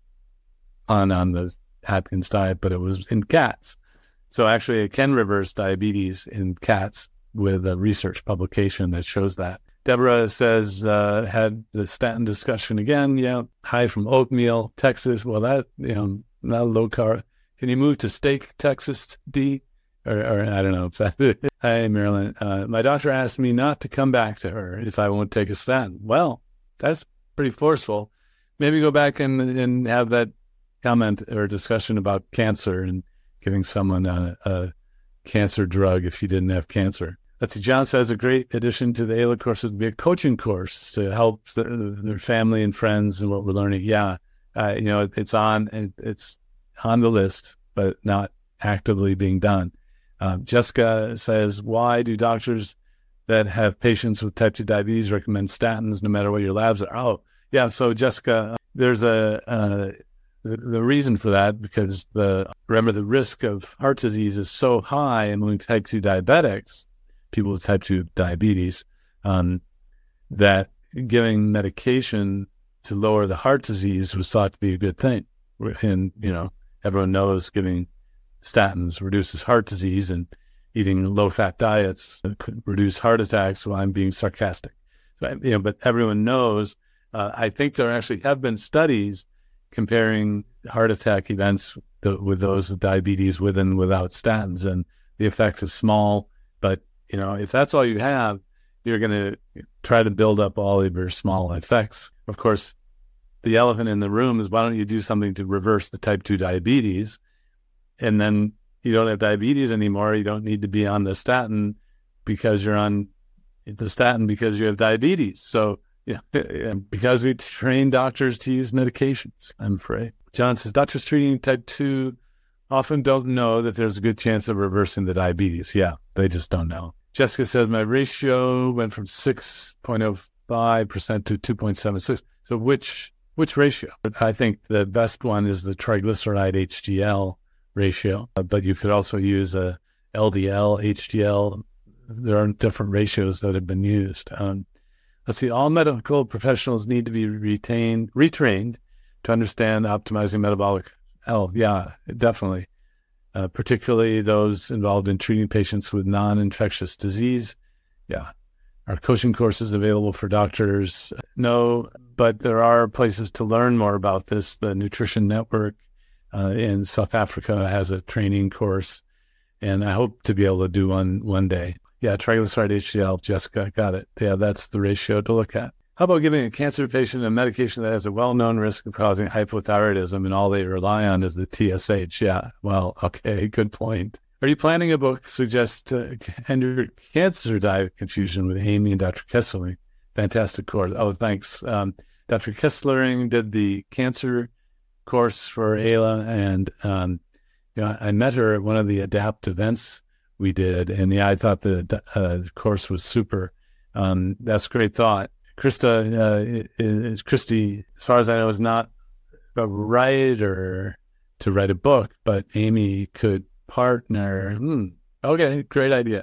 pun on the Atkins diet, but it was in cats. So actually it can reverse diabetes in cats with a research publication that shows that. Deborah says, uh, had the statin discussion again. Yeah. Hi from Oatmeal, Texas. Well, that, you know, not low carb. Can you move to Steak, Texas, D? Or, or I don't know if that. Hi, Marilyn. Uh, my doctor asked me not to come back to her if I won't take a statin. Well, that's pretty forceful. Maybe go back and, and have that comment or discussion about cancer and giving someone a, a cancer drug if you didn't have cancer. Let's see, John says a great addition to the A L A course would be a coaching course to help the, their family and friends and what we're learning. Yeah, uh, you know, it, it's on it, it's on the list, but not actively being done. Uh, Jessica says, why do doctors that have patients with type two diabetes recommend statins no matter what your labs are. Oh, yeah. So Jessica, there's a, uh, the, the reason for that, because the, remember the risk of heart disease is so high among type two diabetics, people with type two diabetes, um, that giving medication to lower the heart disease was thought to be a good thing. And, you know, everyone knows giving statins reduces heart disease, and eating low-fat diets could reduce heart attacks. Well, I'm being sarcastic. So, you know, but everyone knows, uh, I think there actually have been studies comparing heart attack events th- with those with diabetes with and without statins, and the effect is small. But, you know, if that's all you have, you're going to try to build up all of your small effects. Of course, the elephant in the room is, why don't you do something to reverse the type two diabetes? And then you don't have diabetes anymore. You don't need to be on the statin because you're on the statin because you have diabetes. So, yeah, because we train doctors to use medications, I'm afraid. John says, doctors treating type two often don't know that there's a good chance of reversing the diabetes. Yeah, they just don't know. Jessica says, my ratio went from six point oh five percent to two point seven six. So which which ratio? I think the best one is the triglyceride H D L ratio, uh, but you could also use a L D L, H D L. There are different ratios that have been used. Um, let's see, all medical professionals need to be retained, retrained to understand optimizing metabolic health. Yeah, definitely. Uh, particularly those involved in treating patients with non-infectious disease. Yeah. Are coaching courses available for doctors? No, but there are places to learn more about this. The Nutrition Network uh, in South Africa has a training course, and I hope to be able to do one one day. Yeah, triglyceride H D L, Jessica, got it. Yeah, that's the ratio to look at. How about giving a cancer patient a medication that has a well-known risk of causing hypothyroidism, and all they rely on is the T S H? Yeah, well, okay, good point. Are you planning a book suggest uh, end your cancer diet confusion with Amy and Doctor Kessling? Fantastic course. Oh, thanks. Um, Doctor Kessling did the cancer course for Ayla, and um, you know, I met her at one of the ADAPT events we did, and yeah, I thought the uh, course was super. Um, that's a great thought. Krista uh, is Christy, as far as I know, is not a writer to write a book, but Amy could partner. Hmm. Okay, great idea.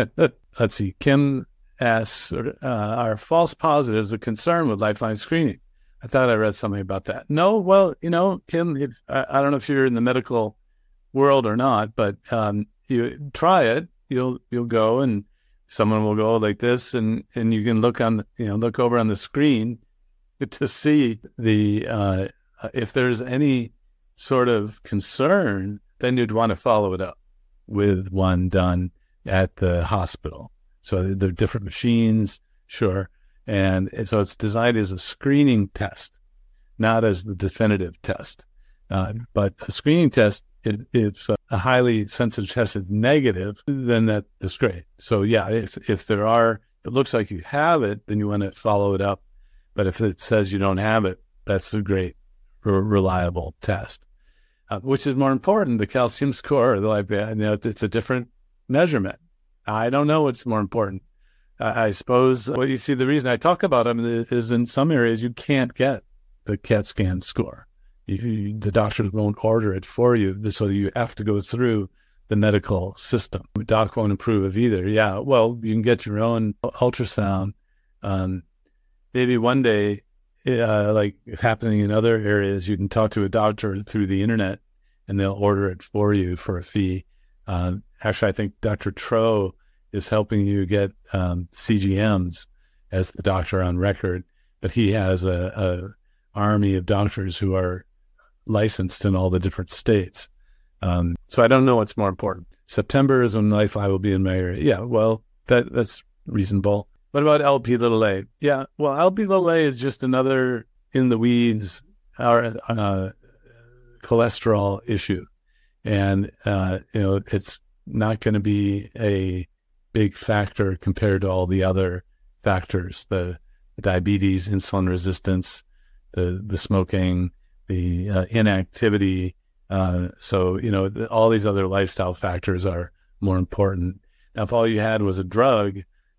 Let's see. Kim asks, uh, are false positives a concern with Lifeline screening? I thought I read something about that. No, well, you know, Kim, if, I, I don't know if you're in the medical world or not, but um, you try it. You'll you'll go and someone will go like this, and, and you can look on, you know, look over on the screen to see the uh, if there's any sort of concern, then you'd want to follow it up with one done at the hospital. So there are different machines, sure, and so it's designed as a screening test, not as the definitive test. Uh, but a screening test, it, it's a highly sensitive test. Is negative, then that is great. So yeah, if if there are, it looks like you have it, then you want to follow it up. But if it says you don't have it, that's a great, re- reliable test. Uh, which is more important, the calcium score or the lipid? You know, it's a different measurement. I don't know what's more important. Uh, I suppose what you see, the reason I talk about them is in some areas you can't get the CAT scan score. You, you, the doctors won't order it for you, so you have to go through the medical system. The doc won't approve of either. Yeah, well, you can get your own ultrasound. Um, maybe one day, uh, like happening in other areas, you can talk to a doctor through the internet, and they'll order it for you for a fee. Uh, actually, I think Doctor Tro is helping you get um, C G Ms as the doctor on record, but he has a, a army of doctors who are licensed in all the different states. Um, so I don't know what's more important. September is when Lifeline will be in my area. Yeah, well, that that's reasonable. What about L P little a? Yeah, well, L P little a is just another in the weeds uh, uh, cholesterol issue. And, uh, you know, it's not going to be a big factor compared to all the other factors, the, the diabetes, insulin resistance, the, the smoking, the uh, inactivity. Uh, so, you know, the, all these other lifestyle factors are more important. Now, if all you had was a drug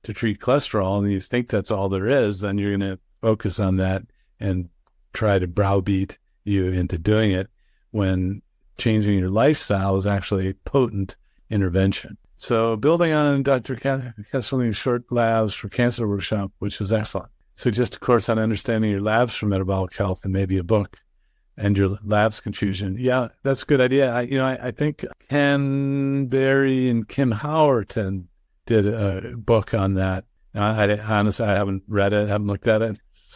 to treat cholesterol and you think that's all there is, then you're going to focus on that and try to browbeat you into doing it, when changing your lifestyle is actually a potent intervention. So building on Doctor Kesselring's short labs for cancer workshop, which was excellent. So just a course on understanding your labs for metabolic health and maybe a book and your labs confusion. Yeah, that's a good idea. I, you know, I, I think Ken Berry and Kim Howerton did a book on that. I, I honestly, I haven't read it, haven't looked at it.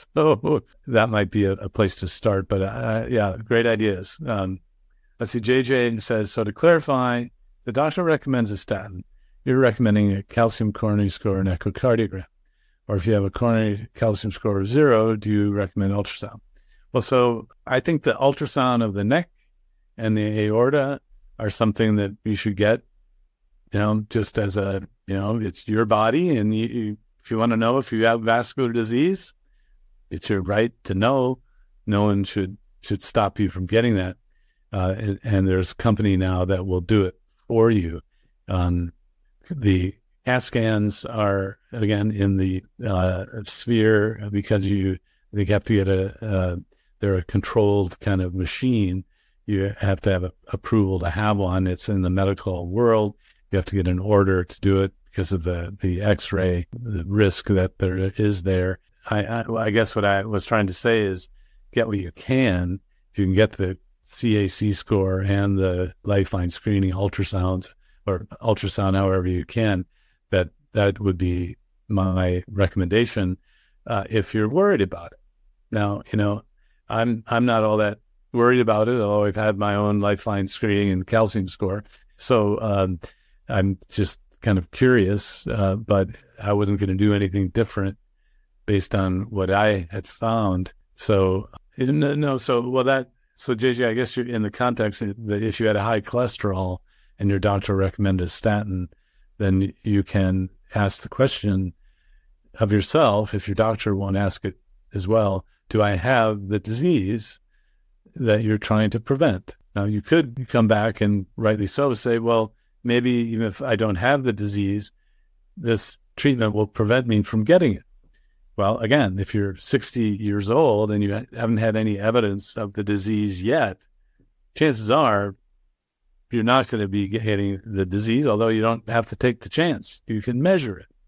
So that might be a, a place to start. But uh, yeah, great ideas. Um, let's see, J J says, so to clarify, the doctor recommends a statin. You're recommending a calcium coronary score and echocardiogram. Or if you have a coronary calcium score of zero, do you recommend ultrasound? Well, so I think the ultrasound of the neck and the aorta are something that you should get, you know, just as a, you know, it's your body. And you, you, if you want to know if you have vascular disease, it's your right to know. No one should should stop you from getting that. Uh, and, and there's a company now that will do it for you. Um, the C A T scans are, again, in the uh, sphere because you they have to get a, uh, they're a controlled kind of machine. You have to have a, approval to have one. It's in the medical world. You have to get an order to do it because of the, the X-ray, the risk that there is there. I, I, I guess what I was trying to say is get what you can. If you can get the C A C score and the lifeline screening ultrasounds or ultrasound however you can, that that would be my recommendation uh, if you're worried about it. Now, you know, I'm I'm not all that worried about it, although I've had my own lifeline screening and calcium score. So um, I'm just kind of curious, uh, but I wasn't going to do anything different based on what I had found. So no, no so well that so J J, I guess you're in the context that if you had a high cholesterol and your doctor recommended a statin, then you can ask the question of yourself, if your doctor won't ask it as well, do I have the disease that you're trying to prevent? Now, you could come back and rightly so say, well, maybe even if I don't have the disease, this treatment will prevent me from getting it. Well, again, if you're sixty years old and you haven't had any evidence of the disease yet, chances are you're not going to be getting the disease, although you don't have to take the chance. You can measure it.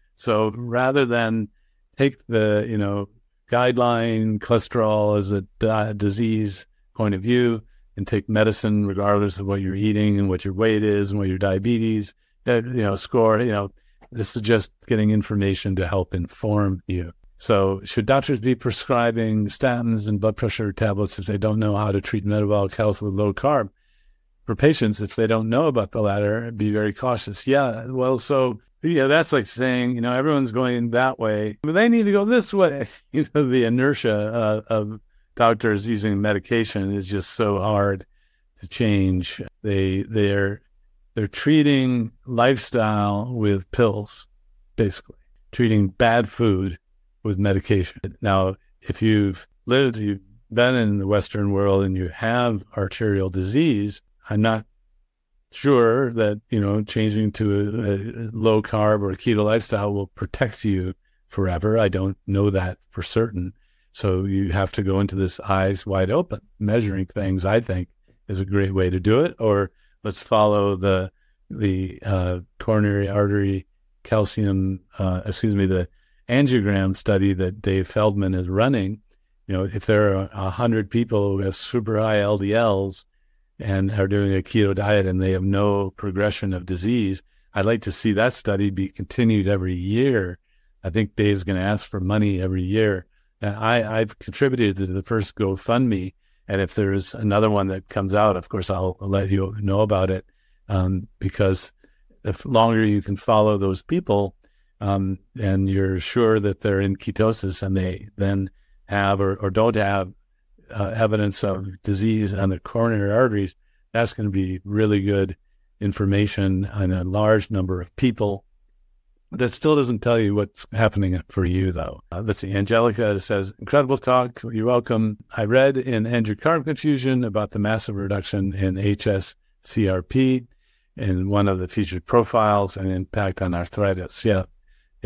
So rather than take the, you know, guideline cholesterol as a di- disease point of view and take medicine regardless of what you're eating and what your weight is and what your diabetes, you know, score, you know, this is just getting information to help inform you. So should doctors be prescribing statins and blood pressure tablets if they don't know how to treat metabolic health with low carb? For patients, if they don't know about the latter, be very cautious. Yeah, well, so, yeah, that's like saying, you know, everyone's going that way, but they need to go this way. You know, the inertia uh, of doctors using medication is just so hard to change. They, they're, they're treating lifestyle with pills, basically, treating bad food with medication. Now, if you've lived, you've been in the Western world and you have arterial disease, I'm not sure that, you know, changing to a, a low carb or a keto lifestyle will protect you forever. I don't know that for certain. So you have to go into this eyes wide open. Measuring things, I think, is a great way to do it. Or let's follow the the uh, coronary artery calcium, uh, excuse me, the angiogram study that Dave Feldman is running. You know, if there are a hundred people who have super high L D Ls and are doing a keto diet and they have no progression of disease, I'd like to see that study be continued every year. I think Dave's going to ask for money every year. And I, I've contributed to the first GoFundMe. And if there's another one that comes out, of course, I'll, I'll let you know about it. Um, because the longer you can follow those people, um, and you're sure that they're in ketosis and they then have or, or don't have Uh, evidence of disease on the coronary arteries, that's going to be really good information on a large number of people. That still doesn't tell you what's happening for you, though. Uh, let's see. Angelica says, incredible talk. You're welcome. I read in End Your Carb Confusion about the massive reduction in H S C R P in one of the featured profiles and impact on arthritis. Yeah.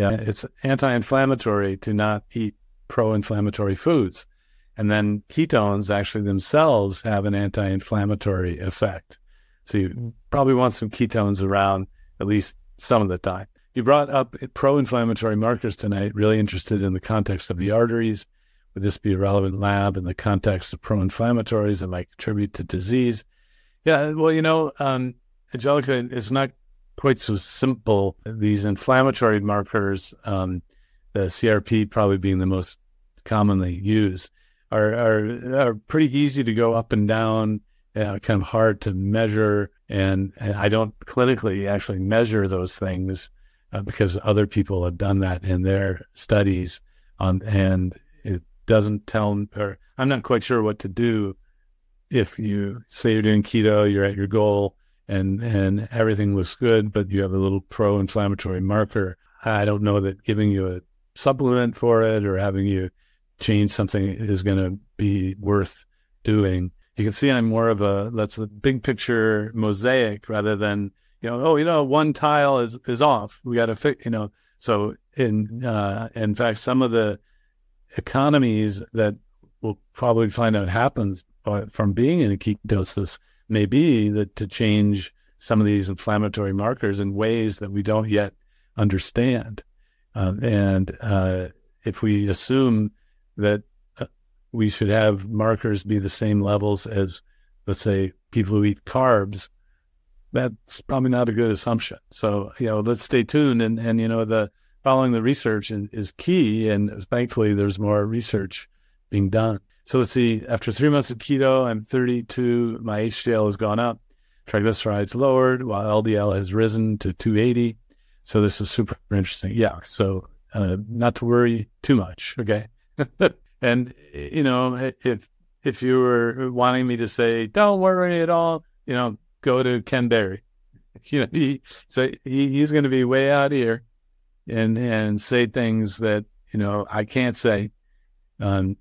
Yeah, it's anti-inflammatory to not eat pro-inflammatory foods. And then ketones actually themselves have an anti-inflammatory effect. So you probably want some ketones around at least some of the time. You brought up pro-inflammatory markers tonight, really interested in the context of the arteries. Would this be a relevant lab in the context of pro-inflammatories that might contribute to disease? Yeah, well, you know, um, Angelica, it's not quite so simple. These inflammatory markers, um, the C R P probably being the most commonly used, are, are, are pretty easy to go up and down, uh, kind of hard to measure. And, and I don't clinically actually measure those things uh, because other people have done that in their studies. Um, and it doesn't tell, or I'm not quite sure what to do if you say you're doing keto, you're at your goal, and and everything looks good, but you have a little pro-inflammatory marker. I don't know that giving you a supplement for it or having you change something is going to be worth doing. You can see I'm more of a, that's a big picture mosaic rather than, you know, oh, you know, one tile is, is off. We got to fix, you know. So in, uh, in fact, some of the economies that we'll probably find out happens from being in a ketosis may be that to change some of these inflammatory markers in ways that we don't yet understand. Uh, and uh, if we assume that uh, we should have markers be the same levels as, let's say, people who eat carbs, that's probably not a good assumption. So, you know, let's stay tuned. And, and you know, the following the research is, is key. And thankfully, there's more research being done. So let's see, after three months of keto, I'm thirty-two, my H D L has gone up, triglycerides lowered, while L D L has risen to two eighty. So this is super interesting. Yeah, so uh, not to worry too much, okay? And, you know, if if you were wanting me to say, don't worry at all, you know, go to Ken Berry. You know, he, so he, he's going to be way out here and, and say things that, you know, I can't say. Um,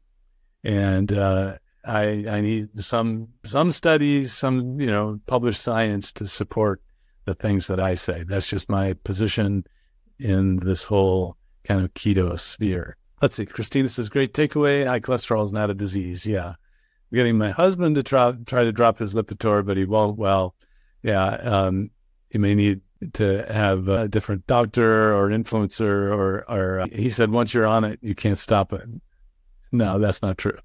And uh, I I need some some studies, some, you know, published science to support the things that I say. That's just my position in this whole kind of keto sphere. Let's see. Christina says, great takeaway. High cholesterol is not a disease. Yeah. I'm getting my husband to try, try to drop his Lipitor, but he won't. Well, yeah. Um, you may need to have a different doctor or an influencer or, or uh, he said, once you're on it, you can't stop it. No, that's not true.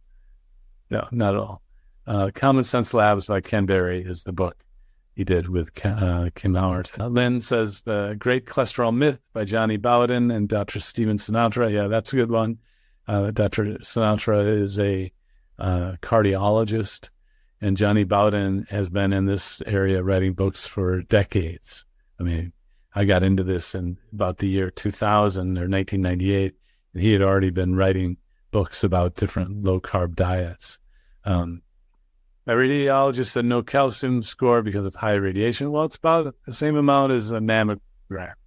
No, not at all. Uh, Common Sense Labs by Ken Berry is the book he did with uh, Kim Howard. Uh, Lynn says The Great Cholesterol Myth by Johnny Bowden and Doctor Steven Sinatra. Yeah, that's a good one. Uh, Doctor Sinatra is a uh, cardiologist, and Johnny Bowden has been in this area writing books for decades. I mean, I got into this in about the year two thousand or nineteen ninety-eight, and he had already been writing books about different low-carb diets. Um, my radiologist said no calcium score because of high radiation. Well, it's about the same amount as a mammogram.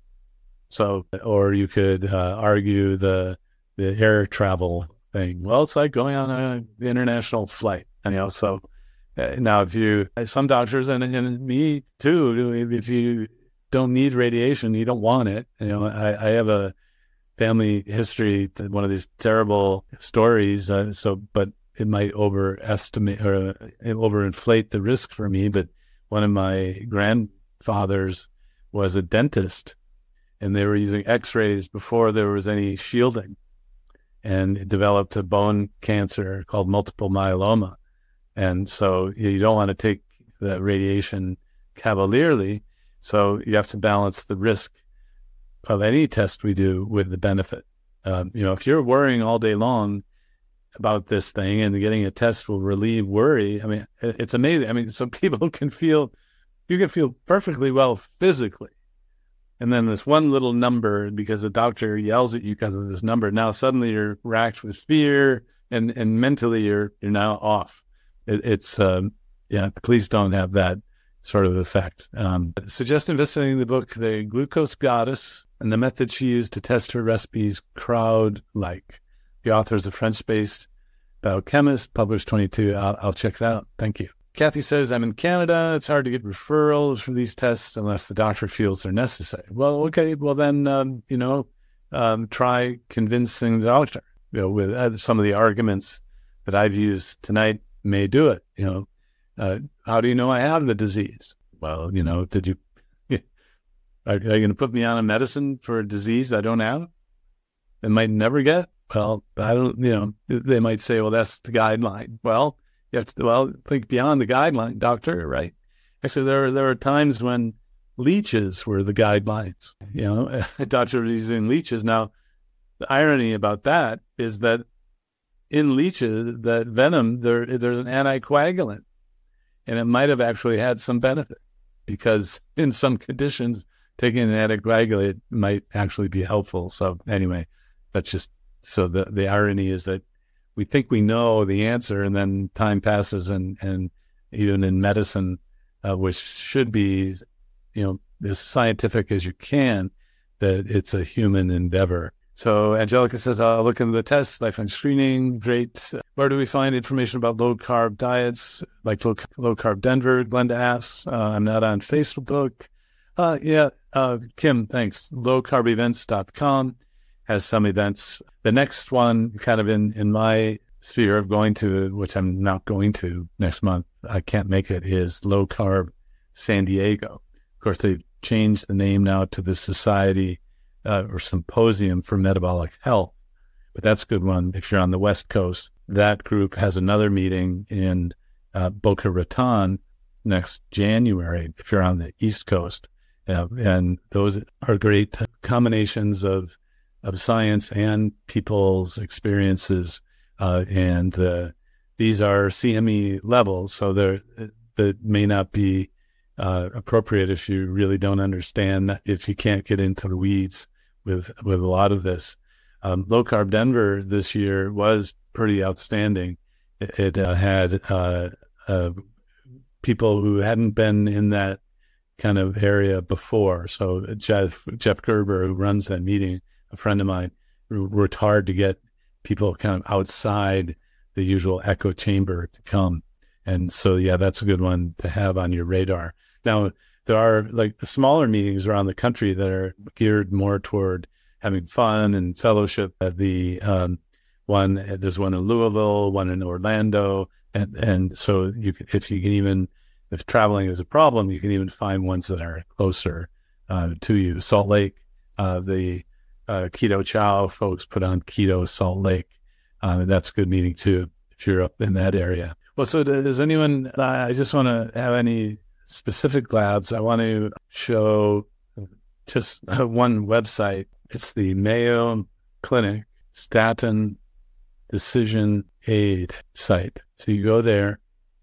So, or you could uh, argue the the air travel thing. Well, it's like going on an international flight. And, you know, so uh, now if you, some doctors and, and me too, if you don't need radiation, you don't want it. You know, I, I have a family history, one of these terrible stories. Uh, so, but it might overestimate or uh, overinflate the risk for me. But one of my grandfathers was a dentist, and they were using X-rays before there was any shielding, and it developed a bone cancer called multiple myeloma. And so you don't want to take the radiation cavalierly. So you have to balance the risk of any test we do with the benefit. Um, you know, if you're worrying all day long about this thing and getting a test will relieve worry, I mean, it's amazing. I mean, some people can feel, you can feel perfectly well physically. And then this one little number, because the doctor yells at you because of this number, now suddenly you're racked with fear and, and mentally you're, you're now off. It, it's, um, yeah, please don't have that sort of effect. Um, suggest investigating the book, The Glucose Goddess, and the method she used to test her recipes crowd-like. The author is a French-based biochemist, published twenty-two. I'll, I'll check that out. Thank you. Kathy says, I'm in Canada. It's hard to get referrals for these tests unless the doctor feels they're necessary. Well, okay. Well, then, um, you know, um, try convincing the doctor. You know, with uh, some of the arguments that I've used tonight may do it. You know, uh, how do you know I have the disease? Well, you know, did you, are, are you going to put me on a medicine for a disease I don't have and might never get? Well, I don't, you know, they might say, well, that's the guideline. Well, you have to, well, think beyond the guideline, doctor, right? Actually, there are, there are times when leeches were the guidelines, you know, a doctor was using leeches. Now, the irony about that is that in leeches, that venom, there there's an anticoagulant, and it might have actually had some benefit because in some conditions, taking an anticoagulant might actually be helpful. So anyway, that's just, so the, the irony is that we think we know the answer, and then time passes, and, and even in medicine, uh, which should be, you know, as scientific as you can, that it's a human endeavor. So Angelica says, I'll look into the tests, lifeline screening, great. Where do we find information about low-carb diets, like low, low-carb Denver? Glenda asks. Uh, I'm not on Facebook. Uh, yeah, uh, Kim, thanks. low carb events dot com has some events. The next one, kind of in, in my sphere of going to, which I'm not going to next month, I can't make it, is Low Carb San Diego. Of course, they've changed the name now to the Society Uh, or Symposium for Metabolic Health, but that's a good one if you're on the West Coast. That group has another meeting in uh, Boca Raton next January if you're on the East Coast, uh, and those are great combinations of of science and people's experiences, uh, and uh, these are C M E levels, so they're that may not be uh, appropriate if you really don't understand, if you can't get into the weeds with with a lot of this. Um, Low Carb Denver this year was pretty outstanding. It, it uh, had uh, uh, people who hadn't been in that kind of area before. So Jeff Jeff Gerber, who runs that meeting, a friend of mine, worked hard to get people kind of outside the usual echo chamber to come. And so, yeah, that's a good one to have on your radar. Now, there are like smaller meetings around the country that are geared more toward having fun and fellowship. At the um, one, there's one in Louisville, one in Orlando, and and so you can, if you can even, if traveling is a problem, you can even find ones that are closer uh, to you. Salt Lake, uh, the uh, Keto Chow folks put on Keto Salt Lake. Uh, that's a good meeting too if you're up in that area. Well, so does anyone? I just want to have any specific labs. I want to show just one website. It's the Mayo Clinic Statin Decision Aid site. So you go there,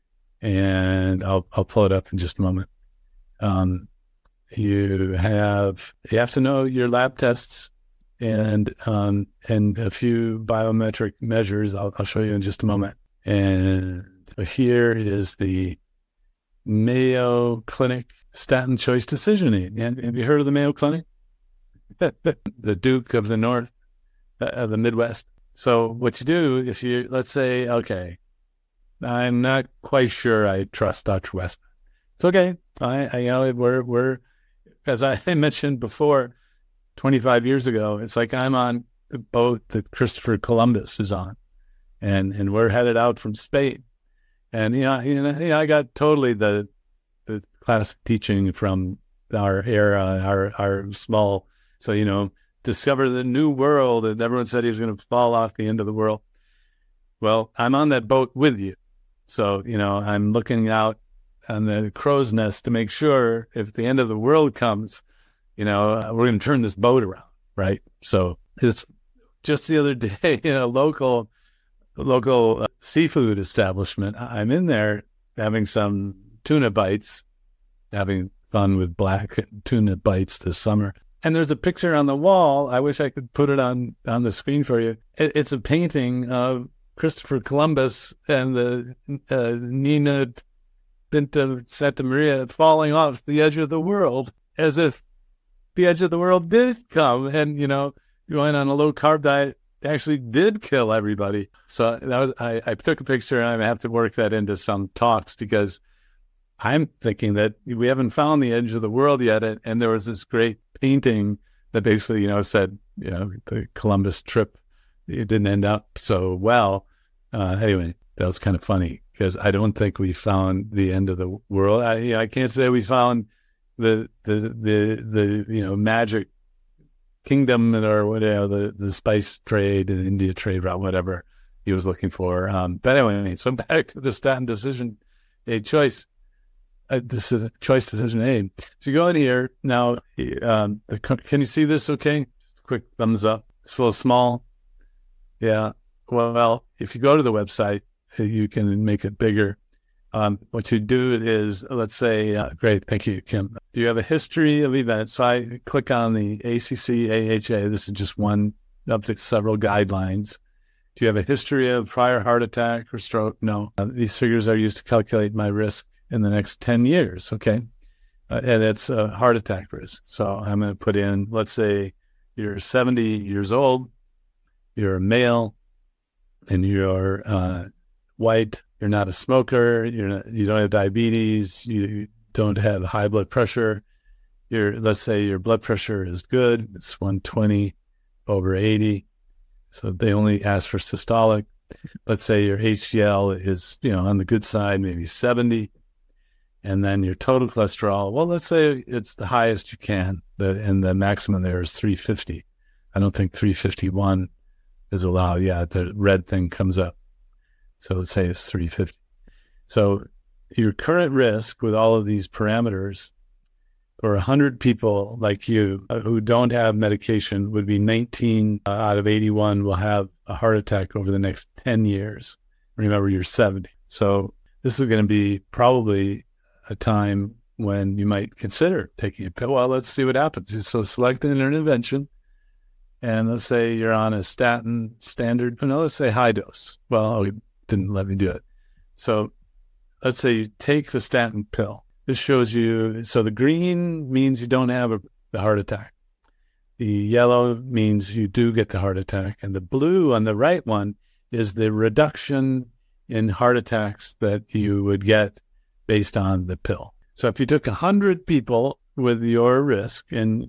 and I'll I'll pull it up in just a moment. Um, you have you have to know your lab tests and um, and a few biometric measures. I'll I'll show you in just a moment. And here is the Mayo Clinic Statin Choice Decision Aid. And have you heard of the Mayo Clinic? The Duke of the North, uh, of the Midwest. So what you do, if you, let's say, okay, I'm not quite sure I trust Doctor West. It's okay. I, I you know, we're, we're, as I mentioned before, twenty-five years ago, it's like I'm on the boat that Christopher Columbus is on, and, and we're headed out from Spain. And, you know, you know, you know, I got totally the the classic teaching from our era, our our small, so, you know, discover the new world, and everyone said he was going to fall off the end of the world. Well, I'm on that boat with you. So, you know, I'm looking out on the crow's nest to make sure if the end of the world comes, you know, uh, we're going to turn this boat around, right? So it's just the other day in a local local uh, seafood establishment. I'm in there having some tuna bites, having fun with black tuna bites this summer. And there's a picture on the wall. I wish I could put it on, on the screen for you. It, it's a painting of Christopher Columbus and the uh, Nina Pinta Santa Maria falling off the edge of the world, as if the edge of the world did come. And, you know, going on a low carb diet actually did kill everybody. So that was, I, I took a picture, and I have to work that into some talks, because I'm thinking that we haven't found the edge of the world yet. And, and there was this great painting that basically, you know, said, you know, the Columbus trip, it didn't end up so well. Uh, anyway, that was kind of funny because I don't think we found the end of the world. I, I can't say we found the, the, the, the, you know, magic kingdom or whatever, the, the spice trade and India trade route, whatever he was looking for. Um, but anyway, so back to the statin decision, a choice, a decision, choice decision A. So you go in here now. Um, the, can you see this? Okay, just a quick thumbs up. It's a little small. Yeah. Well, well, if you go to the website, you can make it bigger. Um, what you do is, let's say, uh, great, thank you, Kim. Do you have a history of events? So I click on the A C C A H A. This is just one of the several guidelines. Do you have a history of prior heart attack or stroke? No. Uh, these figures are used to calculate my risk in the next ten years, okay? Uh, and it's a heart attack risk. So I'm going to put in, let's say you're seventy years old, you're a male, and you're uh, white, you're not a smoker, you're not, you don't have diabetes, you don't have high blood pressure. Your, let's say your blood pressure is good, it's one twenty over eighty. So they only ask for systolic. Let's say your H D L is, you know, on the good side, maybe seventy. And then your total cholesterol, well, let's say it's the highest you can, the, and the maximum there is three fifty. I don't think three fifty-one is allowed. Yeah, the red thing comes up. So let's say it's three fifty. So your current risk with all of these parameters for one hundred people like you uh, who don't have medication would be nineteen uh, out of eighty-one will have a heart attack over the next ten years. Remember, you're seventy. So this is going to be probably a time when you might consider taking a pill. Well, let's see what happens. So select an intervention. And let's say you're on a statin standard, no, let's say high dose. Well, oh, it didn't let me do it. So let's say you take the statin pill. This shows you, so the green means you don't have a, a heart attack. The yellow means you do get the heart attack. And the blue on the right one is the reduction in heart attacks that you would get based on the pill. So if you took one hundred people with your risk and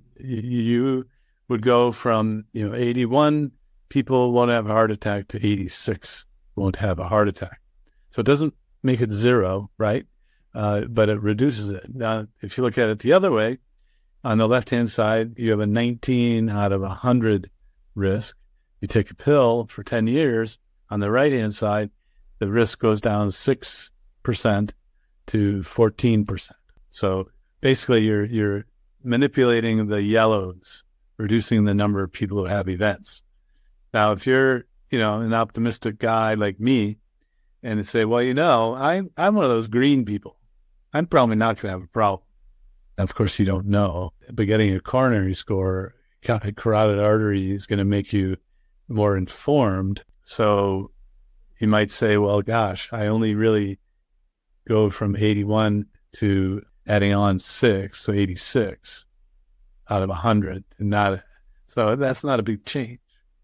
you would go from, you know, eighty-one people won't have a heart attack to eighty-six won't have a heart attack. So it doesn't make it zero, right? Uh, but it reduces it. Now, if you look at it the other way, on the left-hand side, you have a nineteen out of one hundred risk. You take a pill for ten years. On the right-hand side, the risk goes down six percent to fourteen percent. So basically, you're you're manipulating the yellows, reducing the number of people who have events. Now, if you're, you know, an optimistic guy like me, and say, well, you know, I'm I'm one of those green people. I'm probably not going to have a problem. And of course, you don't know. But getting a coronary score, carotid artery is going to make you more informed. So you might say, well, gosh, I only really go from eighty-one to adding on six, so eighty-six out of one hundred. And not, so that's not a big change.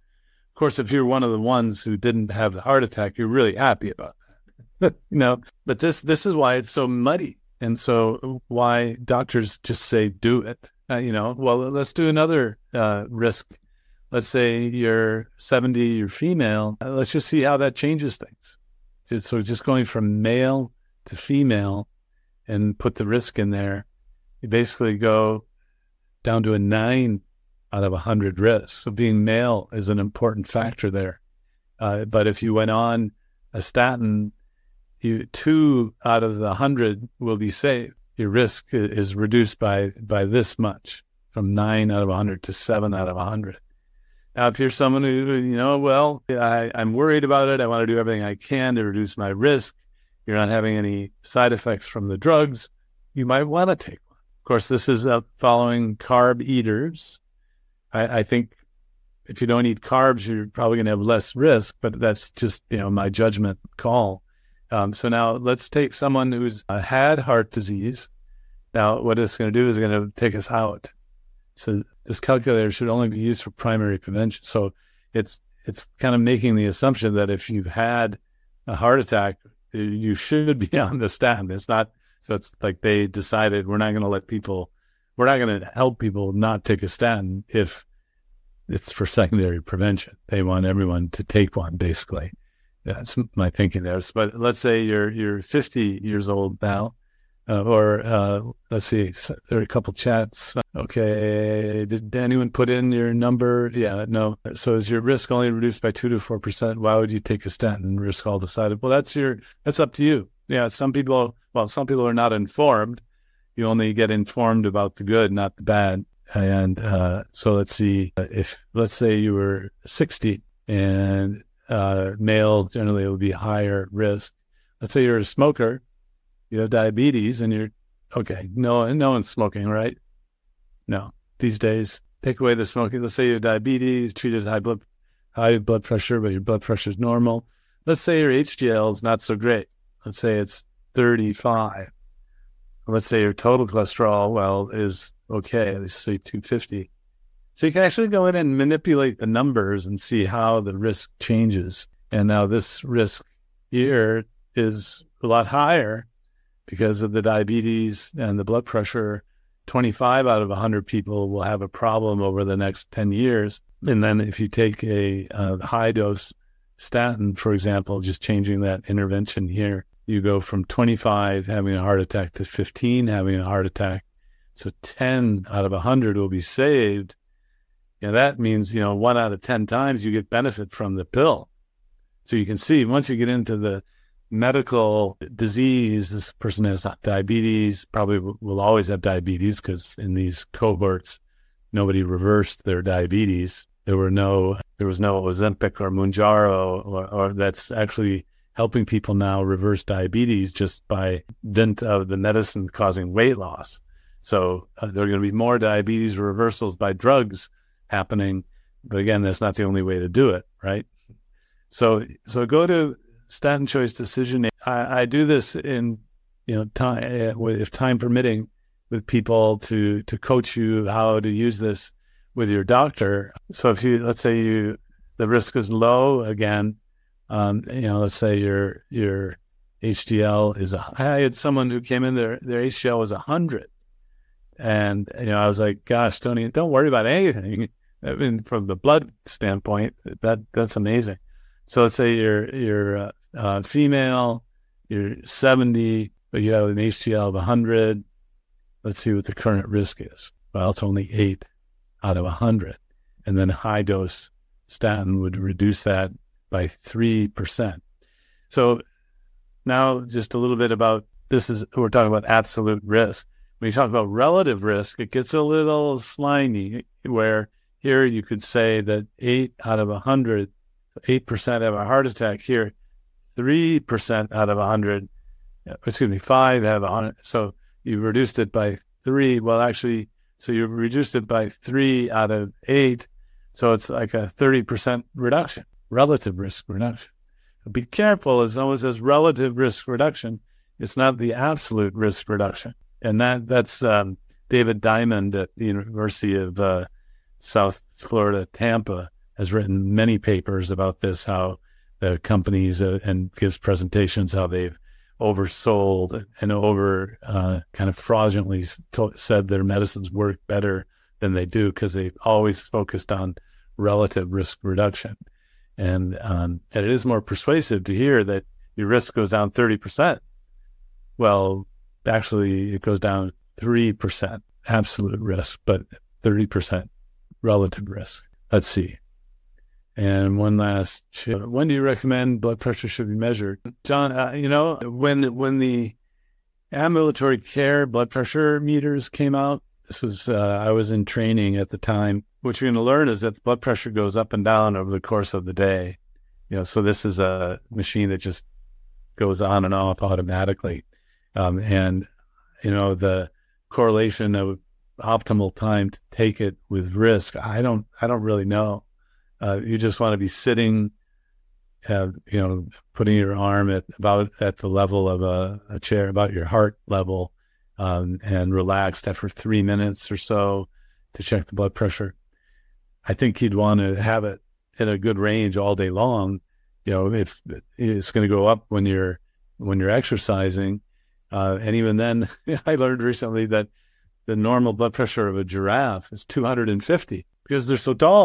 Of course, if you're one of the ones who didn't have the heart attack, you're really happy about that. you know, but this this is why it's so muddy. And so why doctors just say, do it. Uh, you know, well, let's do another uh, risk. Let's say you're seventy, you're female. Uh, let's just see how that changes things. So, so just going from male to female and put the risk in there, you basically go down to a nine out of one hundred risks. So being male is an important factor there. Uh, but if you went on a statin, you two out of the one hundred will be saved. Your risk is reduced by by this much, from nine out of one hundred to seven out of one hundred. Now, if you're someone who, you know, well, I, I'm worried about it. I want to do everything I can to reduce my risk. You're not having any side effects from the drugs. You might want to take one. Of course, this is uh, following carb eaters. I, I think if you don't eat carbs, you're probably going to have less risk, but that's just, you know, my judgment call. Um, so now let's take someone who's uh, had heart disease. Now, what it's going to do is going to take us out. So this calculator should only be used for primary prevention. So it's it's kind of making the assumption that if you've had a heart attack, you should be on the statin. It's not, so it's like they decided we're not going to let people, we're not going to help people not take a statin if it's for secondary prevention. They want everyone to take one, basically. That's my thinking there. But let's say you're you're fifty years old now, uh, or uh, let's see, there are a couple chats. Okay, did anyone put in your number? Yeah, no. So is your risk only reduced by two to four percent? Why would you take a statin and risk all the side? Well, that's your that's up to you. Yeah, some people. Well, some people are not informed. You only get informed about the good, not the bad. And uh, so let's see, if let's say you were sixty and uh, male, generally it would be higher risk. Let's say you're a smoker, you have diabetes, and you're okay. No, no one's smoking, right? No, these days, take away the smoking. Let's say you have diabetes, treated high blood high blood pressure, but your blood pressure is normal. Let's say your H D L is not so great. Let's say it's thirty-five. Let's say your total cholesterol, well, is okay. Let's say two fifty. So you can actually go in and manipulate the numbers and see how the risk changes. And now this risk here is a lot higher because of the diabetes and the blood pressure. twenty-five out of one hundred people will have a problem over the next ten years. And then if you take a, a high dose statin, for example, just changing that intervention here, you go from twenty-five having a heart attack to fifteen having a heart attack. So ten out of one hundred will be saved. Yeah, that means, you know, one out of ten times you get benefit from the pill. So you can see once you get into the medical disease, this person has diabetes, probably will always have diabetes because in these cohorts, nobody reversed their diabetes. There were no, there was no Ozempic or Mounjaro, or, or that's actually helping people now reverse diabetes just by dint of the medicine causing weight loss. So uh, there are going to be more diabetes reversals by drugs happening. But again, that's not the only way to do it, right? So so go to Statin Choice Decision. I, I do this in, you know, time, if time permitting, with people to to coach you how to use this with your doctor. So if you, let's say you, the risk is low again, um, you know, let's say your your H D L is a, I had someone who came in, their their H D L was a hundred, and you know, I was like, gosh, Tony, don't worry about anything. I mean, from the blood standpoint, that that's amazing. So let's say you're you're uh, uh, female, you're seventy, but you have an H D L of one hundred. Let's see what the current risk is. Well, it's only eight out of one hundred. And then high dose statin would reduce that by three percent. So now just a little bit about, this is, we're talking about absolute risk. When you talk about relative risk, it gets a little slimy, where here you could say that eight out of one hundred, eight percent have a heart attack. Here, three percent out of one hundred, excuse me, five have a one hundred. So you reduced it by three. Well, actually, so you reduced it by three out of eight. So it's like a thirty percent reduction, relative risk reduction. But be careful, if someone says relative risk reduction, it's not the absolute risk reduction. And that that's um, David Diamond at the University of uh, South Florida, Tampa, has written many papers about this, how the companies uh, and gives presentations, how they've oversold and over uh, kind of fraudulently to- said their medicines work better than they do because they've always focused on relative risk reduction. And, um, and it is more persuasive to hear that your risk goes down thirty percent. Well, actually, it goes down three percent absolute risk, but thirty percent relative risk. Let's see. And one last, when do you recommend blood pressure should be measured? John, uh, you know, when when the ambulatory care blood pressure meters came out, this was, uh, I was in training at the time. What you're going to learn is that the blood pressure goes up and down over the course of the day. You know, so this is a machine that just goes on and off automatically. Um, and, you know, the correlation of optimal time to take it with risk, I don't, I don't really know. Uh, you just want to be sitting, uh, you know, putting your arm at about at the level of a, a chair, about your heart level, um, and relaxed after three minutes or so to check the blood pressure. I think you'd want to have it in a good range all day long. You know, if it's going to go up when you're when you're exercising, uh, and even then, I learned recently that the normal blood pressure of a giraffe is two hundred fifty because they're so tall.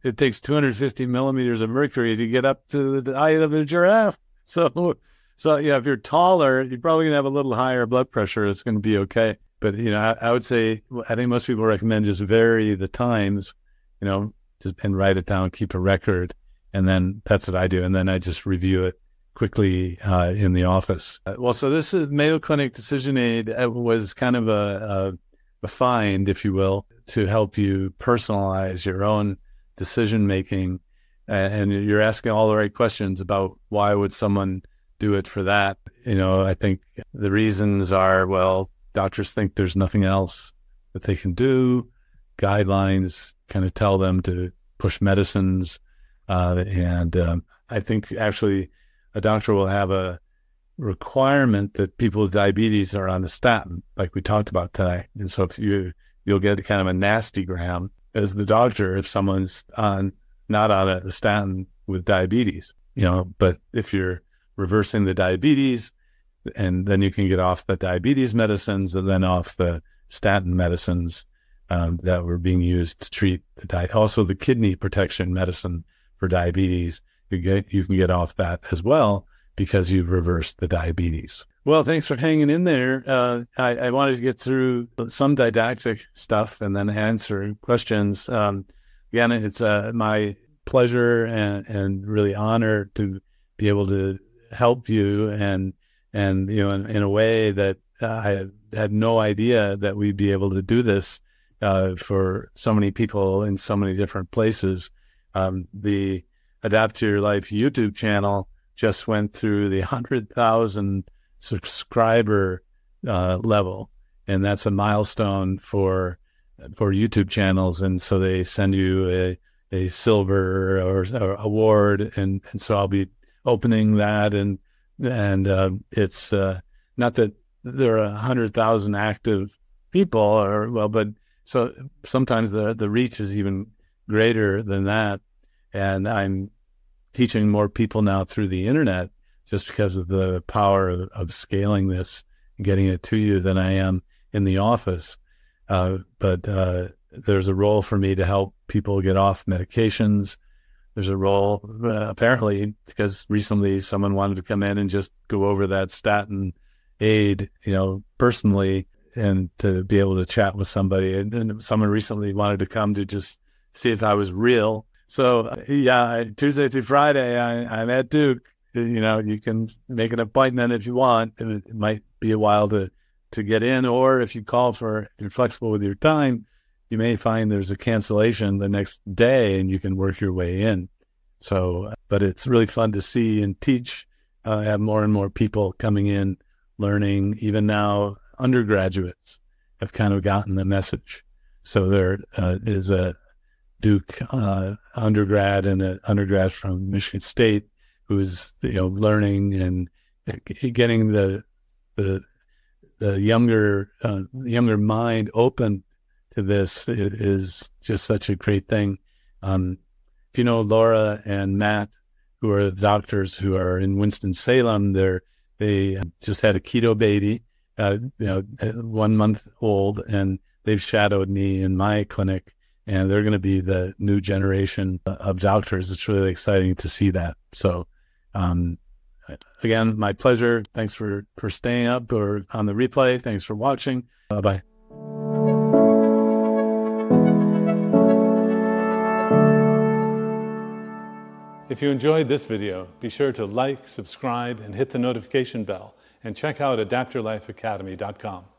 it takes two hundred fifty millimeters of mercury to get up to the height of a giraffe. So, so yeah, if you're taller, you're probably going to have a little higher blood pressure. It's going to be okay. But, you know, I, I would say, I think most people recommend just vary the times, you know, just and write it down, keep a record. And then that's what I do. And then I just review it quickly uh, in the office. Uh, well, so this is Mayo Clinic Decision Aid uh, was kind of a, a, a find, if you will, to help you personalize your own decision-making. Uh, and you're asking all the right questions about why would someone do it for that. You know, I think the reasons are, well, doctors think there's nothing else that they can do. Guidelines kind of tell them to push medicines. Uh, and um, I think actually a doctor will have a requirement that people with diabetes are on a statin, like we talked about today. And so if you, you'll get kind of a nasty gram as the doctor if someone's on not on a statin with diabetes, you know, but if you're reversing the diabetes, and then you can get off the diabetes medicines and then off the statin medicines um, that were being used to treat the diet. Also, the kidney protection medicine for diabetes, you get you can get off that as well because you've reversed the diabetes. Well, thanks for hanging in there. Uh, I, I wanted to get through some didactic stuff and then answer questions. Um, again, it's uh, my pleasure and, and really honor to be able to help you and And, you know, in, in a way that uh, I had no idea that we'd be able to do this uh, for so many people in so many different places. Um, the Adapt to Your Life YouTube channel just went through the one hundred thousand subscriber uh, level. And that's a milestone for for YouTube channels. And so they send you a, a silver or, or award. And, and so I'll be opening that and And uh, it's uh, not that there are a hundred thousand active people, or well, but so sometimes the the reach is even greater than that. And I'm teaching more people now through the internet just because of the power of, of scaling this and getting it to you than I am in the office. Uh, but uh, there's a role for me to help people get off medications. There's a role, uh, apparently, because recently someone wanted to come in and just go over that statin aid, you know, personally, and to be able to chat with somebody. And, and someone recently wanted to come to just see if I was real. So, uh, yeah, I, Tuesday through Friday, I, I'm at Duke. You know, you can make an appointment if you want. And it, it might be a while to, to get in, or if you call for, if you're flexible with your time, you may find there's a cancellation the next day and you can work your way in. So, but it's really fun to see and teach, uh, have more and more people coming in, learning. Even now, undergraduates have kind of gotten the message. So there uh, is a Duke uh, undergrad and an undergrad from Michigan State who's, you know, learning and getting the the the younger uh, younger mind open to this. It is just such a great thing. Um, if you know Laura and Matt, who are doctors who are in Winston-Salem, they're, they just had a keto baby, uh, you know, one month old, and they've shadowed me in my clinic, and they're going to be the new generation of doctors. It's really exciting to see that. So, um, again, my pleasure. Thanks for, for staying up or on the replay. Thanks for watching. Bye-bye. If you enjoyed this video, be sure to like, subscribe, and hit the notification bell, and check out adapt your life academy dot com.